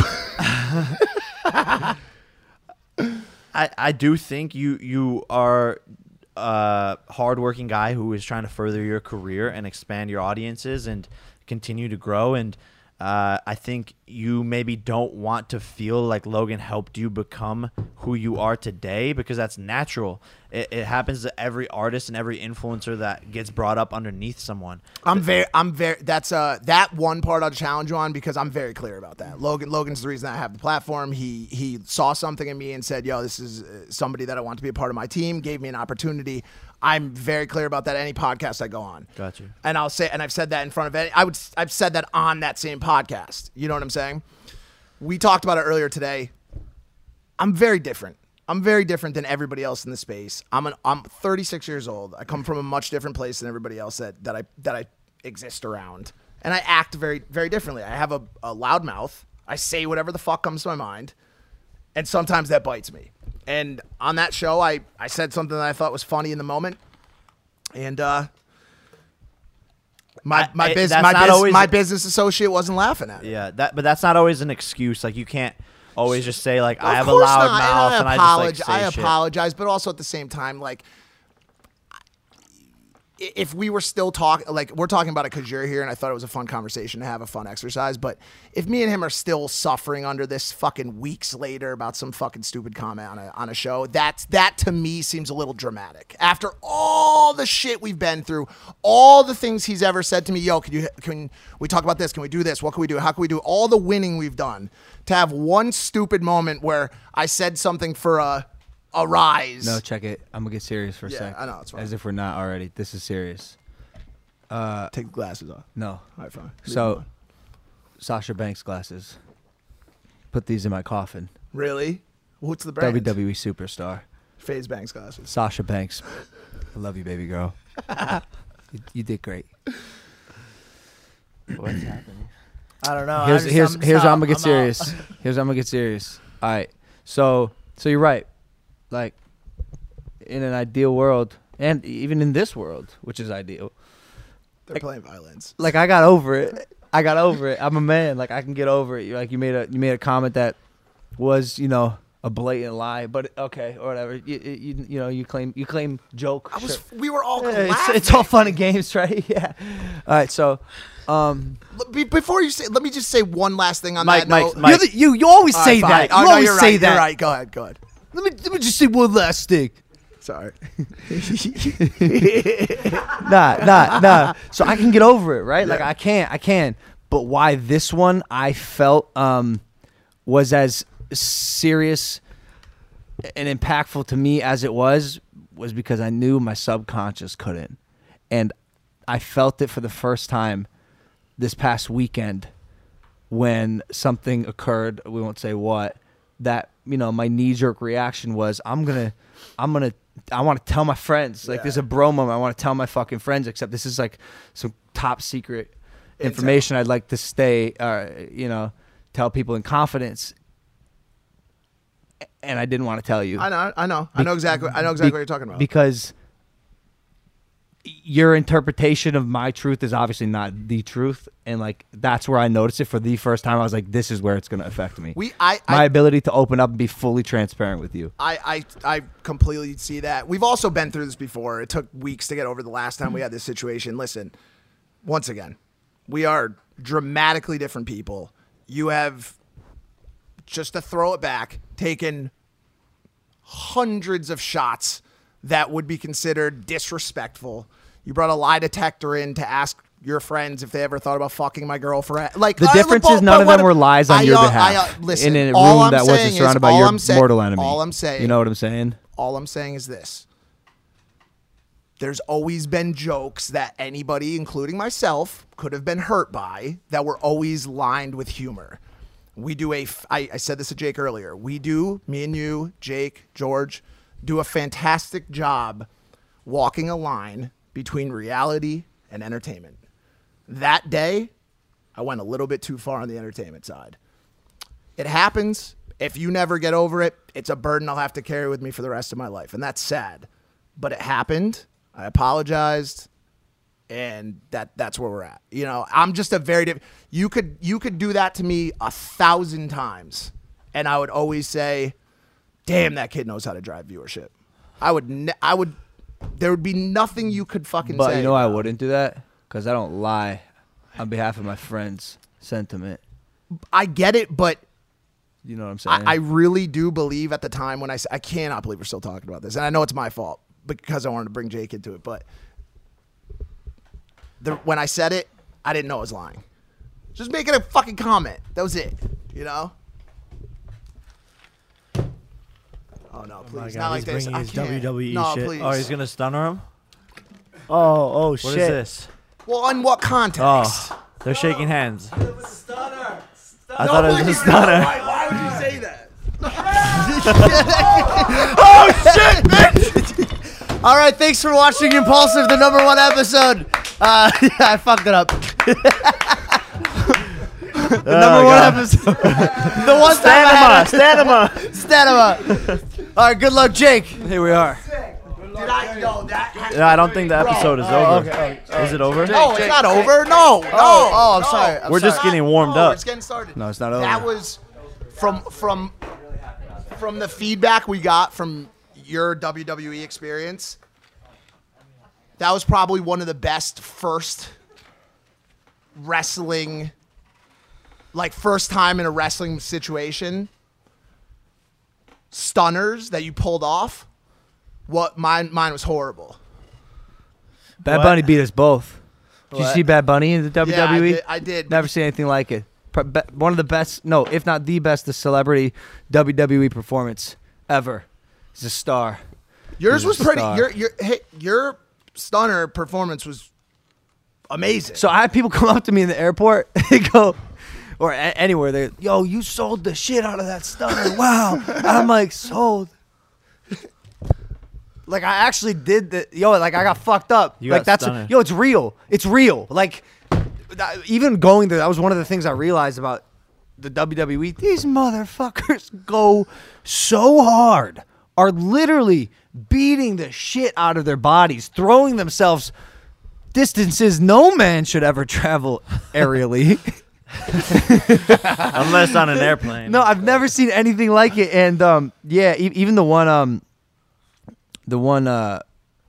I do think you are a hardworking guy who is trying to further your career and expand your audiences and continue to grow. And I think you maybe don't want to feel like Logan helped you become who you are today, because that's natural. It happens to every artist and every influencer that gets brought up underneath someone. That's that one part I'll challenge you on, because I'm very clear about that. Logan's the reason I have the platform. He saw something in me and said, yo, this is somebody that I want to be a part of my team, gave me an opportunity. I'm very clear about that any podcast I go on. Got you. And I'll say, and I've said that in front of I've said that on that same podcast. You know what I'm saying? We talked about it earlier today. I'm very different. I'm very different than everybody else in the space. I'm 36 years old. I come from a much different place than everybody else that I exist around. And I act very, very differently. I have a loud mouth. I say whatever the fuck comes to my mind. And sometimes that bites me. And on that show, I said something that I thought was funny in the moment. And my business associate wasn't laughing at it. Yeah, but that's not always an excuse. Like, you can't always just say, like, I have a Of course loud not. mouth and I just, like, I say shit. apologize, but also at the same time, like, if we were still talking, like, we're talking about it because you're here, and I thought it was a fun conversation to have, a fun exercise. But if me and him are still suffering under this fucking weeks later about some fucking stupid comment on a show, that to me seems a little dramatic. After all the shit we've been through, all the things he's ever said to me, yo, can we talk about this? Can we do this? What can we do? How can we do all the winning we've done? To have one stupid moment where I said something for a rise. No, check it. I'm gonna get serious for a sec. I know, it's fine. As if we're not already. This is serious. Take the glasses off. No. All right, fine. So, Sasha Banks glasses. Put these in my coffin. Really? What's the brand? WWE superstar. FaZe Banks glasses. Sasha Banks. I love you, baby girl. You did great. What's happening? I don't know. Here's how I'm gonna get serious. Here's how I'm gonna get serious. All right. So you're right. Like, in an ideal world, and even in this world, which is ideal, They're playing violence. like, I got over it. I'm a man. Like, I can get over it. Like, you made a comment that was, a blatant lie, but okay, or whatever. You claim joke. We were all laughing. It's all fun and games, right? Yeah. All right. So, But before you say, let me just say one last thing on Mike, that Mike, note. Mike. You always All say right, that. fine. You Oh, no, always you're say right. that. You're right. Go ahead. Let me just say one last thing. Sorry. Nah. So I can get over it, right? Like I can. But why this one I felt was as serious and impactful to me as it was because I knew my subconscious couldn't. And I felt it for the first time this past weekend when something occurred, we won't say what, that, my knee-jerk reaction was, I want to tell my friends. Like, there's a bro moment. I want to tell my fucking friends, except this is like some top secret information I'd like to stay, tell people in confidence. And I didn't want to tell you. I know exactly what you're talking about. Because your interpretation of my truth is obviously not the truth, and like that's where I noticed it for the first time. I was like, this is where it's going to affect me. My ability to open up and be fully transparent with you. I completely see that. We've also been through this before. It took weeks to get over the last time we had this situation. Listen, once again, we are dramatically different people. You have, just to throw it back, taken hundreds of shots that would be considered disrespectful. You brought a lie detector in to ask your friends if they ever thought about fucking my girlfriend. Like, the difference is none of them were lies on your behalf. Listen, in a room that wasn't surrounded by your mortal enemy. All I'm saying. You know what I'm saying? All I'm saying is this. There's always been jokes that anybody, including myself, could have been hurt by that were always lined with humor. We do I said this to Jake earlier. Me and you, Jake, George, do a fantastic job walking a line between reality and entertainment. That day, I went a little bit too far on the entertainment side. It happens. If you never get over it, it's a burden I'll have to carry with me for the rest of my life. And that's sad. But it happened. I apologized. And that's where we're at. I'm just a very different. You could do that to me 1,000 times. And I would always say, damn, that kid knows how to drive viewership. There would be nothing you could fucking say. But you know I wouldn't do that? Because I don't lie on behalf of my friend's sentiment. I get it, but you know what I'm saying? I really do believe at the time when I cannot believe we're still talking about this. And I know it's my fault because I wanted to bring Jake into it. But when I said it, I didn't know I was lying. Just making a fucking comment. That was it. Oh no, please! Oh my God, not like he's this. bringing his WWE no, shit. Please. Oh, he's gonna stunner him. Oh What shit! is this? Well, in what context? Oh, they're shaking hands. It was a stunner. I thought it was a stunner. Why would you say that? Oh shit, bitch! All right, thanks for watching Impulsive, the #1 episode. I fucked it up. The #1 episode. The one time Stanima. All right, good luck, Jake. Here we are. Yeah, I don't think the episode is over. Okay. Is it over? No, it's not over. No. I'm sorry. We're just getting warmed No, up. it's getting started. No, it's not over. That was from the feedback we got from your WWE experience. That was probably one of the best first wrestling, like first time in a wrestling situation, stunners that you pulled off. What mine was horrible. Bad Bunny beat us both. Did you see Bad Bunny in the WWE? Yeah, I did. Never seen anything like it. One of the best, no, if not the best, the celebrity WWE performance ever. He's a star. Yours was pretty. star. Your stunner performance was amazing. So I had people come up to me in the airport. They go, or anywhere. They, yo, you sold the shit out of that stunner. Wow. I'm like, sold. Like I actually did the like I got fucked up. You like got that's stunner. it's real. It's real. Like even going there, that was one of the things I realized about the WWE. These motherfuckers go so hard, are literally beating the shit out of their bodies, throwing themselves distances no man should ever travel aerially. Unless on an airplane. No, I've never seen anything like it. And yeah, even the one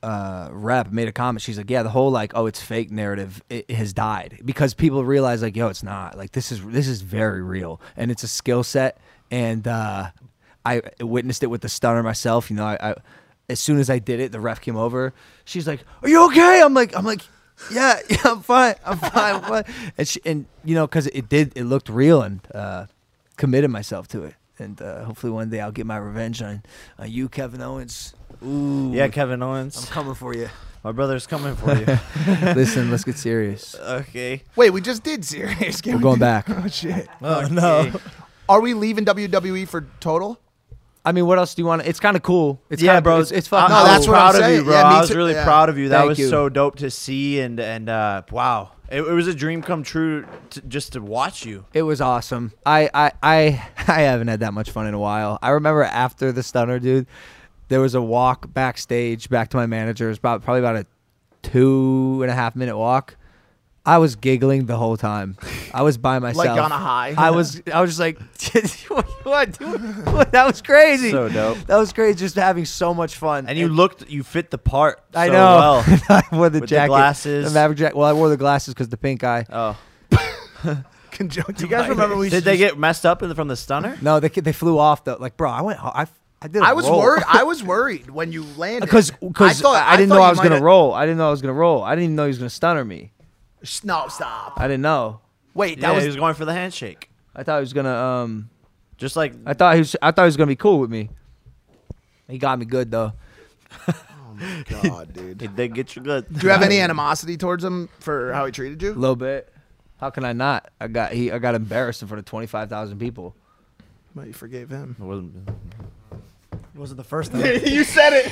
rep made a comment. She's like, yeah, the whole like, oh, it's fake narrative, it has died because people realize like, yo, it's not. Like this is very real, and it's a skill set. And I witnessed it with the stunner myself. You know, I as soon as I did it, the ref came over. She's like, "Are you okay?" I'm like, yeah, I'm fine. I'm fine. And you know, because it looked real, and committed myself to it. And hopefully one day I'll get my revenge on you, Kevin Owens. Ooh, Yeah, Kevin Owens. I'm coming for you. My brother's coming for you. Listen, let's get serious. Okay. Wait, we just did serious. We're going back. Oh shit. Oh no. Are we leaving WWE for total? I mean, what else do you want? It's kind of cool. It's Yeah, kinda, bro. It's fucking. No, I that's was what I'm proud of saying. you, bro. Yeah, me I was too. really Yeah. proud of you. That Thank was you. so dope to see, and wow, it was a dream come true just to watch you. It was awesome. I haven't had that much fun in a while. I remember after the stunner, dude, there was a walk backstage back to my manager. It was probably about a 2.5 minute walk. I was giggling the whole time. I was by myself. Like on a high. I was just like, what? That was crazy. So dope. That was crazy. Just having so much fun. And you fit the part. I so know. Well. I wore the With jacket, the glasses. the Maverick jacket. Well, I wore the glasses because the pink eye. Oh. Conjunctivitis. You guys remember we Did they get messed up from the stunner? No, they flew off though. Like, bro, I did. I was worried. I was worried when you landed because I didn't know I was gonna have... roll. I didn't know I was gonna roll. I didn't even know he was gonna stunner me. No, stop. I didn't know. Wait, Yeah, that he was going for the handshake. I thought he was gonna Just like I thought he was gonna be cool with me. He got me good though. God, dude. he did get you good. Do you have any animosity towards him for how he treated you? A little bit. How can I not? I got embarrassed in front of 25,000 people. Well, you forgave him. It wasn't. It wasn't the first time. You said it.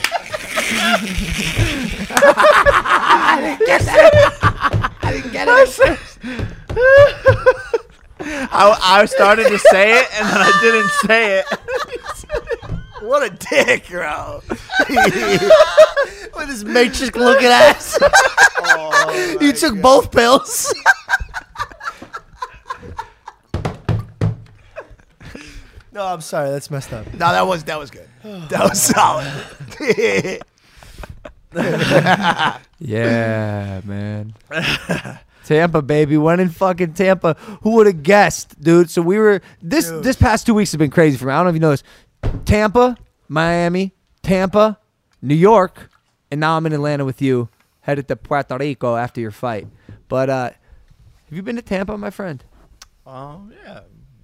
I didn't get it. I started to say it and then I didn't say it. What a dick, bro. With his matrix looking ass. You took both pills. No, I'm sorry. That's messed up. No, that was good. That was solid. Yeah, man. Tampa, baby. When in fucking Tampa, who would have guessed, dude? So we were this past 2 weeks have been crazy for me. I don't know if you know this. Tampa, Miami, Tampa, New York, and now I'm in Atlanta with you, headed to Puerto Rico after your fight. But have you been to Tampa, my friend? Oh yeah.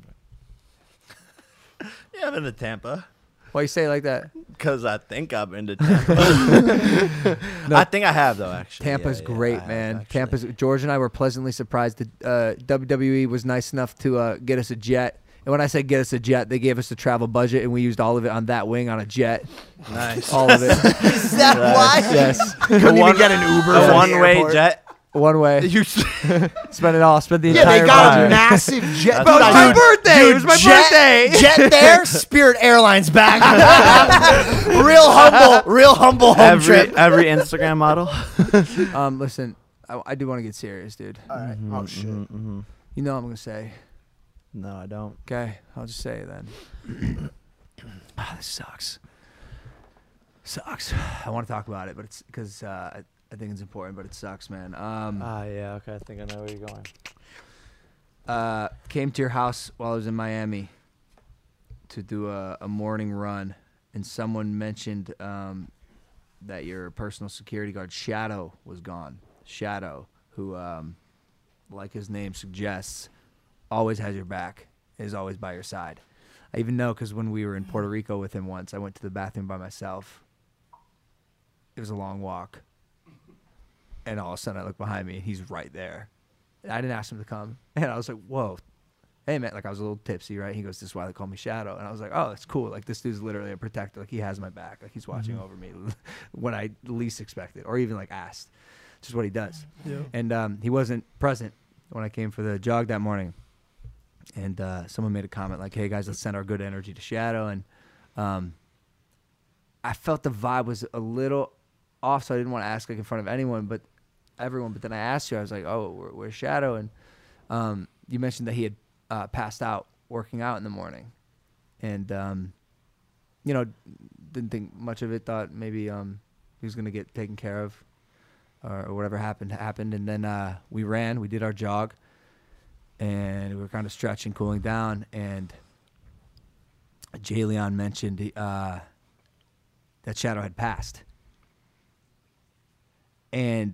Yeah, I've been to Tampa. Why you say it like that? Because I think I've been to Tampa. I think I have though. Actually, Tampa's Yeah, great, I man. have, actually. George and I were pleasantly surprised that WWE was nice enough to get us a jet. And when I say get us a jet, they gave us the travel budget, and we used all of it on that wing on a jet. Nice. All of it. Is that why? Yes. Couldn't even get an Uber. A from the one-way airport. jet. One way. You Spend it all. Spend the Yeah, entire they got a ride. massive jet. Bro, Dude, it's I- my birthday. It was my birthday. Jet there. Spirit Airlines back. real humble home trip. every Instagram model. Listen, I do want to get serious, dude. All right. Oh shit. You know what I'm gonna say. No, I don't. Okay, I'll just say it then. This sucks. Sucks. I want to talk about it, but it's because I think it's important, but it sucks, man. Yeah. Okay, I think I know where you're going. Came to your house while I was in Miami to do a morning run, and someone mentioned that your personal security guard Shadow was gone. Shadow, who, like his name suggests, always has your back, is always by your side. I even know because when we were in Puerto Rico with him once, I went to the bathroom by myself. It was a long walk. And all of a sudden I look behind me and he's right there. And I didn't ask him to come. And I was like, whoa. Hey, man. Like I was a little tipsy, right? He goes, this is why they call me Shadow. And I was like, oh, that's cool. Like this dude's literally a protector. Like he has my back. Like he's watching over me when I least expect it or even like asked. Just what he does. Yeah. And he wasn't present when I came for the jog that morning. And someone made a comment like, hey, guys, let's send our good energy to Shadow. And I felt the vibe was a little off, so I didn't want to ask like in front of everyone. But then I asked you, I was like, oh, where's Shadow? And you mentioned that he had passed out working out in the morning. And, didn't think much of it, thought maybe He was gonna get taken care of, or whatever happened. And then we ran. We did our jog, and we were kind of stretching, cooling down. And Jay Leon mentioned that Shadow had passed, and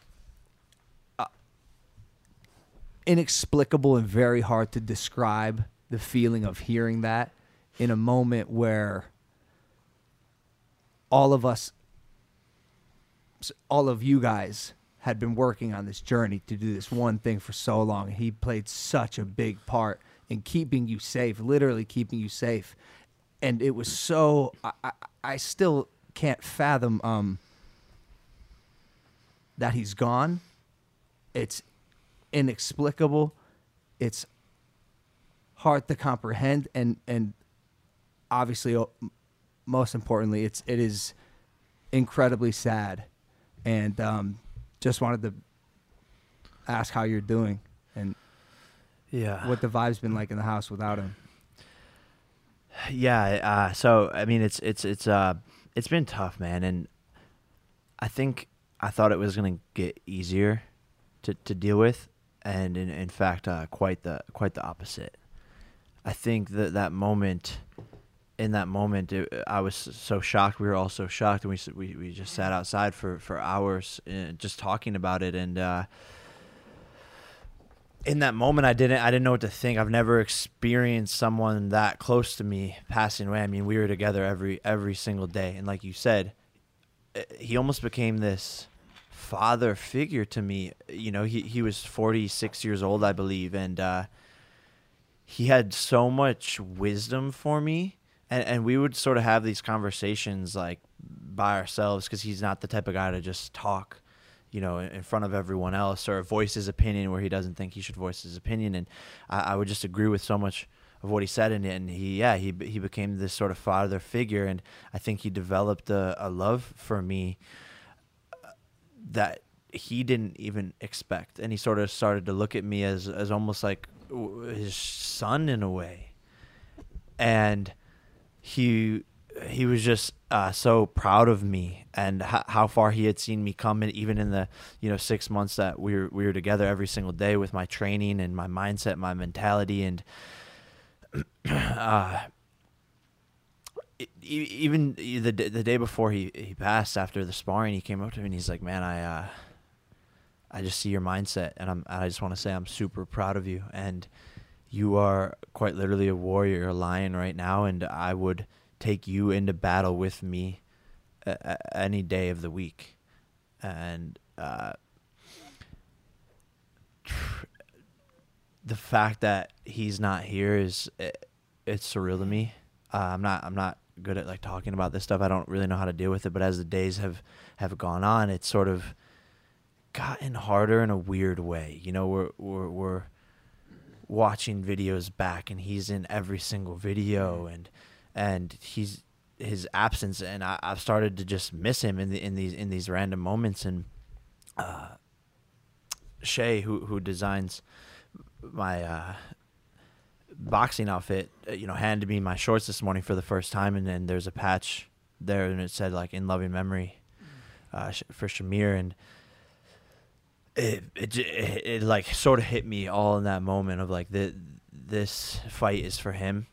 inexplicable and very hard to describe the feeling of hearing that in a moment where all of us, all of you guys had been working on this journey to do this one thing for so long. He played such a big part in keeping you safe, literally keeping you safe. And it was so, I still can't fathom that he's gone. It's inexplicable. It's hard to comprehend, and obviously, most importantly, it is incredibly sad. And just wanted to ask how you're doing and what the vibe's been like in the house without him. Yeah. So I mean, it's been tough, man, and I thought it was gonna get easier to deal with, and in fact, quite the opposite. I think that moment, I was so shocked. We were all so shocked, and we just sat outside for hours, just talking about it. And in that moment, I didn't know what to think. I've never experienced someone that close to me passing away. I mean, we were together every single day, and like you said, he almost became this father figure to me. You know, he was 46 years old, I believe, and he had so much wisdom for me, and we would sort of have these conversations like by ourselves, because he's not the type of guy to just talk, you know, in front of everyone else or voice his opinion where he doesn't think he should voice his opinion. And I would just agree with so much of what he said, and he became this sort of father figure, and I think he developed a love for me that he didn't even expect, and he sort of started to look at me as almost like his son in a way. And he was just so proud of me and how far he had seen me come, and even in the 6 months that we were together every single day with my training and my mindset, my mentality. And even the day before he passed, after the sparring, he came up to me and he's like, "Man, I just see your mindset, and I just want to say I'm super proud of you, and you are quite literally a warrior, a lion right now, and I would take you into battle with me any day of the week." And the fact that he's not here it's surreal to me. I'm not good at like talking about this stuff. I don't really know how to deal with it, but as the days have gone on, it's sort of gotten harder in a weird way. You know, we're watching videos back, and he's in every single video, and his absence, and I've started to just miss him in these random moments. And Shay, who designs my boxing outfit, handed me my shorts this morning for the first time, and then there's a patch there, and it said like "in loving memory" for Shamir, and it like sort of hit me all in that moment of like this fight is for him.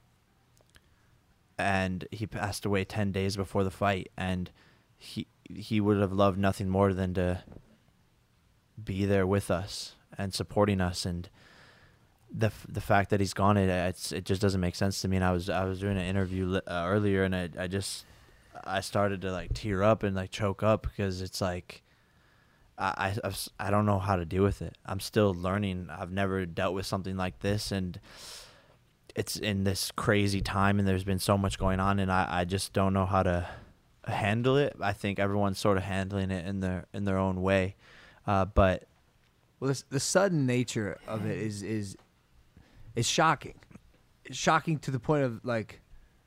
And he passed away 10 days before the fight, and he would have loved nothing more than to be there with us and supporting us. And the fact that he's gone, it just doesn't make sense to me. And I was doing an interview earlier, and I started to like tear up and like choke up, because it's like I don't know how to deal with it. I'm still learning. I've never dealt with something like this, and it's in this crazy time, and there's been so much going on, and I just don't know how to handle it. I think everyone's sort of handling it in their own way, but the sudden nature of it is shocking. It's shocking to the point of like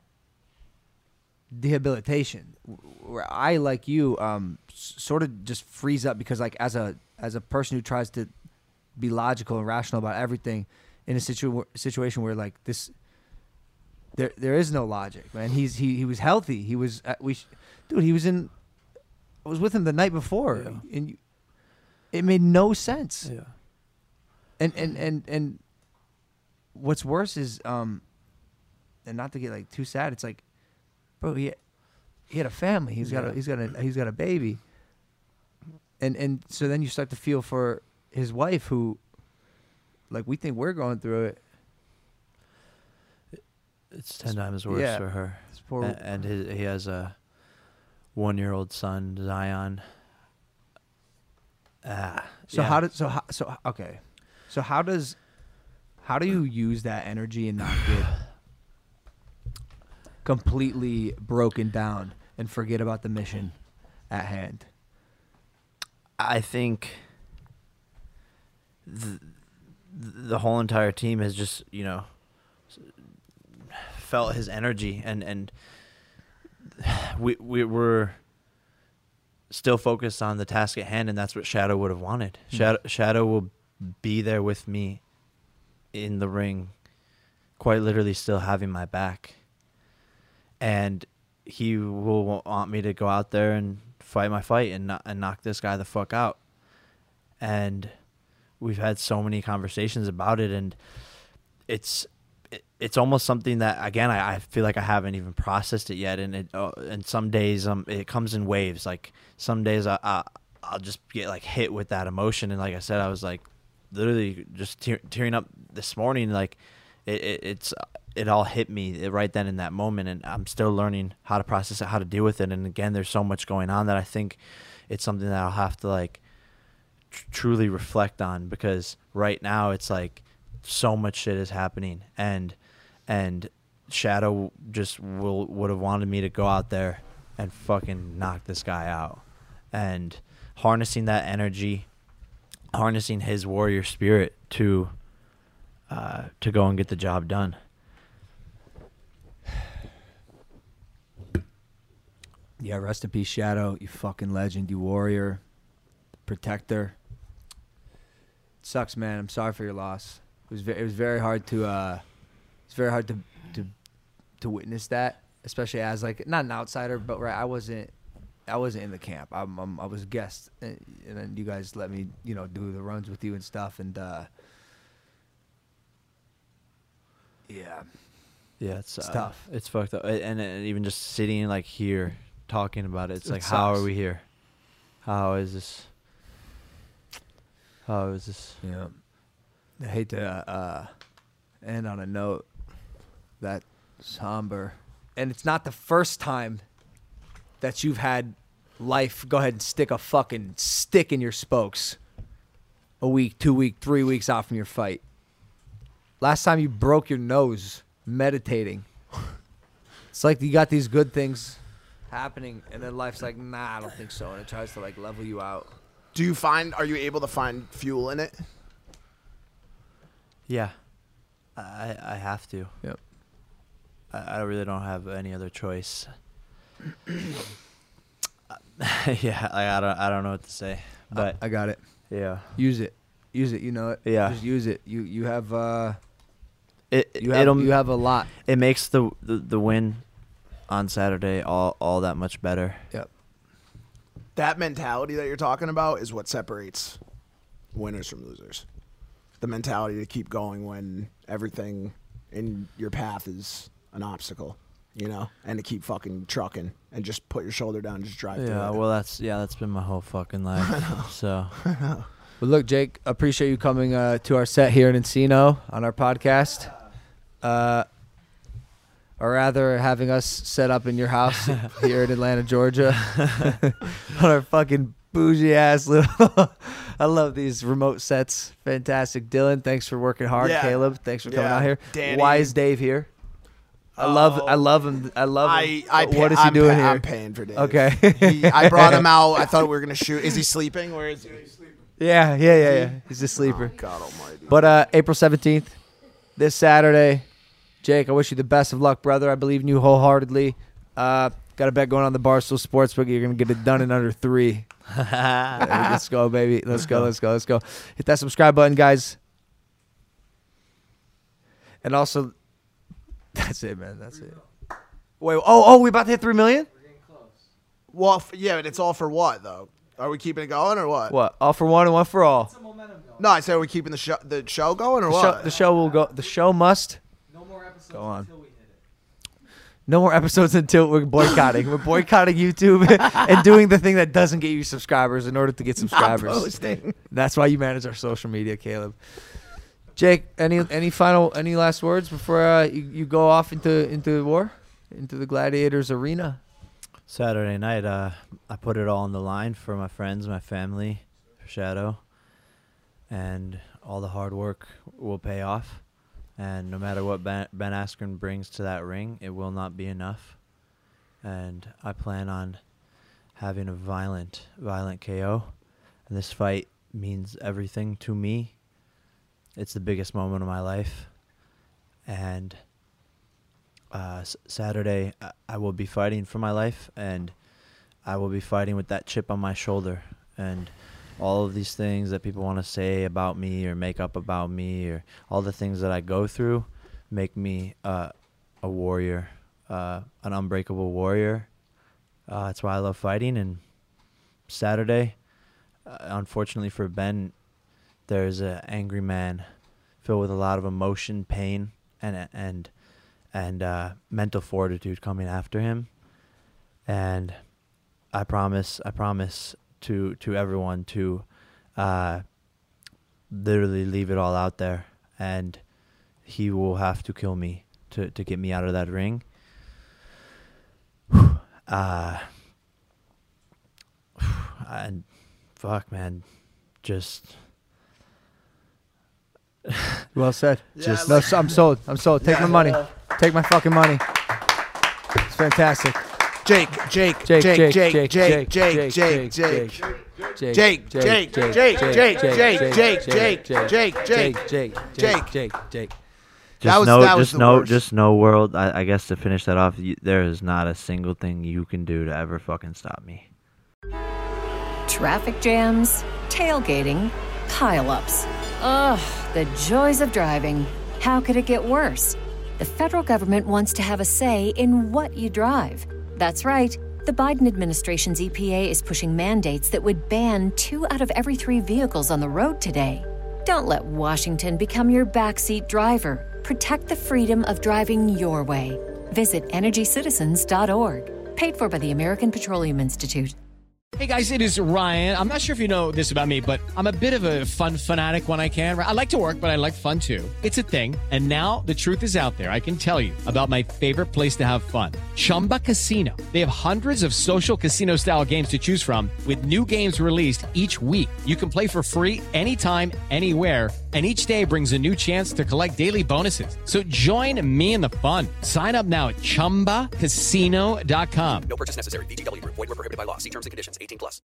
rehabilitation, where I, like you, sort of just freeze up, because like as a person who tries to be logical and rational about everything, in a situation where like this, there is no logic, man. He was healthy. He was he was in I was with him the night before, and it made no sense. Yeah. And what's worse is and not to get like too sad, it's like, bro, he had a family. He's got a baby. And so then you start to feel for his wife, who, like, we think we're going through it. It's 10 times worse for her. And he has a 1-year-old son, Zion. So how do you use that energy and not get completely broken down and forget about the mission at hand? I think the whole entire team has just, felt his energy, and we're still focused on the task at hand, and that's what Shadow would have wanted. Shadow will be there with me in the ring, quite literally still having my back, and he will want me to go out there and fight my fight and knock this guy the fuck out. And we've had so many conversations about it, and it's almost something that, again, I feel like I haven't even processed it yet. And some days it comes in waves. Like some days I'll just get like hit with that emotion, and like I said, I was like literally just tearing up this morning. Like it all hit me right then in that moment, and I'm still learning how to process it, how to deal with it. And again, there's so much going on that I think it's something that I'll have to like truly reflect on, because right now it's like so much shit is happening, and Shadow just would have wanted me to go out there and fucking knock this guy out, and harnessing that energy, harnessing his warrior spirit to go and get the job done. Yeah, rest in peace, Shadow. You fucking legend. You warrior, protector. It sucks, man. I'm sorry for your loss. It was very hard to witness that, especially as like not an outsider, but right, I wasn't in the camp. I was a guest, and then you guys let me do the runs with you and stuff, and yeah, it's tough. It's fucked up, and even just sitting like here talking about it, it's like, sucks. how are we here? How is this? Yeah. I hate to end on a note that somber. And it's not the first time that you've had life go ahead and stick a fucking stick in your spokes a week, 2 weeks, 3 weeks out from your fight. Last time you broke your nose meditating. It's like you got these good things happening, and then life's like, nah, I don't think so. And it tries to like level you out. Are you able to find fuel in it? Yeah, I have to. Yep. I really don't have any other choice. Yeah, I don't know what to say, but I got it. Yeah, use it. You know it. Yeah, just use it. You have you have a lot. It makes the win on Saturday all that much better. Yep. That mentality that you're talking about is what separates winners from losers. The mentality to keep going when everything in your path is an obstacle, and to keep fucking trucking and just put your shoulder down and just drive through it. Yeah, well, that's been my whole fucking life. So, well, look, Jake, appreciate you coming to our set here in Encino on our podcast. Or rather, having us set up in your house here in Atlanta, Georgia, on our fucking bougie ass little. I love these remote sets. Fantastic, Dylan. Thanks for working hard. Yeah. Caleb, thanks for coming out here. Danny. Why is Dave here? I love him. What is he doing here? I'm paying for Dave. Okay. I brought him out. I thought we were gonna shoot. Is he sleeping? Where is he? Yeah. He's a sleeper. Oh, God Almighty. But April 17th, this Saturday. Jake, I wish you the best of luck, brother. I believe in you wholeheartedly. Got a bet going on the Barstool Sportsbook. You're going to get it done in under 3. Let's go, baby. Let's go. Hit that subscribe button, guys. And also, that's it, man. That's it. Wait, we about to hit 3 million? Well, yeah, but it's all for what though? Are we keeping it going or what? What? All for one and one for all. No, I said are we keeping the show going or what? The show will go. The show must. No more episodes go on. Until we hit it. No more episodes until we're boycotting. We're boycotting YouTube and doing the thing that doesn't get you subscribers in order to get subscribers. Not posting. That's why you manage our social media, Caleb. Jake, any last words before you go off into war, into the Gladiators arena? Saturday night, I put it all on the line for my friends, my family, for Shadow, and all the hard work will pay off. And no matter what Ben Askren brings to that ring, it will not be enough. And I plan on having a violent KO. And this fight means everything to me. It's the biggest moment of my life. And Saturday, I will be fighting for my life, and I will be fighting with that chip on my shoulder. And all of these things that people want to say about me or make up about me, or all the things that I go through, make me a warrior, an unbreakable warrior. That's why I love fighting. And Saturday, unfortunately for Ben, there's an angry man filled with a lot of emotion, pain, and mental fortitude coming after him. And I promise to everyone to literally leave it all out there, and he will have to kill me to get me out of that ring. And fuck, man, just well said. Yeah, I'm sold. Take my money. Take my fucking money. It's fantastic. Jake. Just know, world. I guess to finish that off, there is not a single thing you can do to ever fucking stop me. Traffic jams, tailgating, pile-ups. Ugh, the joys of driving. How could it get worse? The federal government wants to have a say in what you drive. That's right. The Biden administration's EPA is pushing mandates that would ban 2 out of every 3 vehicles on the road today. Don't let Washington become your backseat driver. Protect the freedom of driving your way. Visit EnergyCitizens.org. Paid for by the American Petroleum Institute. Hey guys, it is Ryan. I'm not sure if you know this about me, but I'm a bit of a fun fanatic when I can. I like to work, but I like fun too. It's a thing. And now the truth is out there. I can tell you about my favorite place to have fun. Chumba Casino. They have hundreds of social casino style games to choose from with new games released each week. You can play for free anytime, anywhere. And each day brings a new chance to collect daily bonuses. So join me in the fun. Sign up now at ChumbaCasino.com. No purchase necessary. VGW Group. Void where prohibited by law. See terms and conditions. 18+.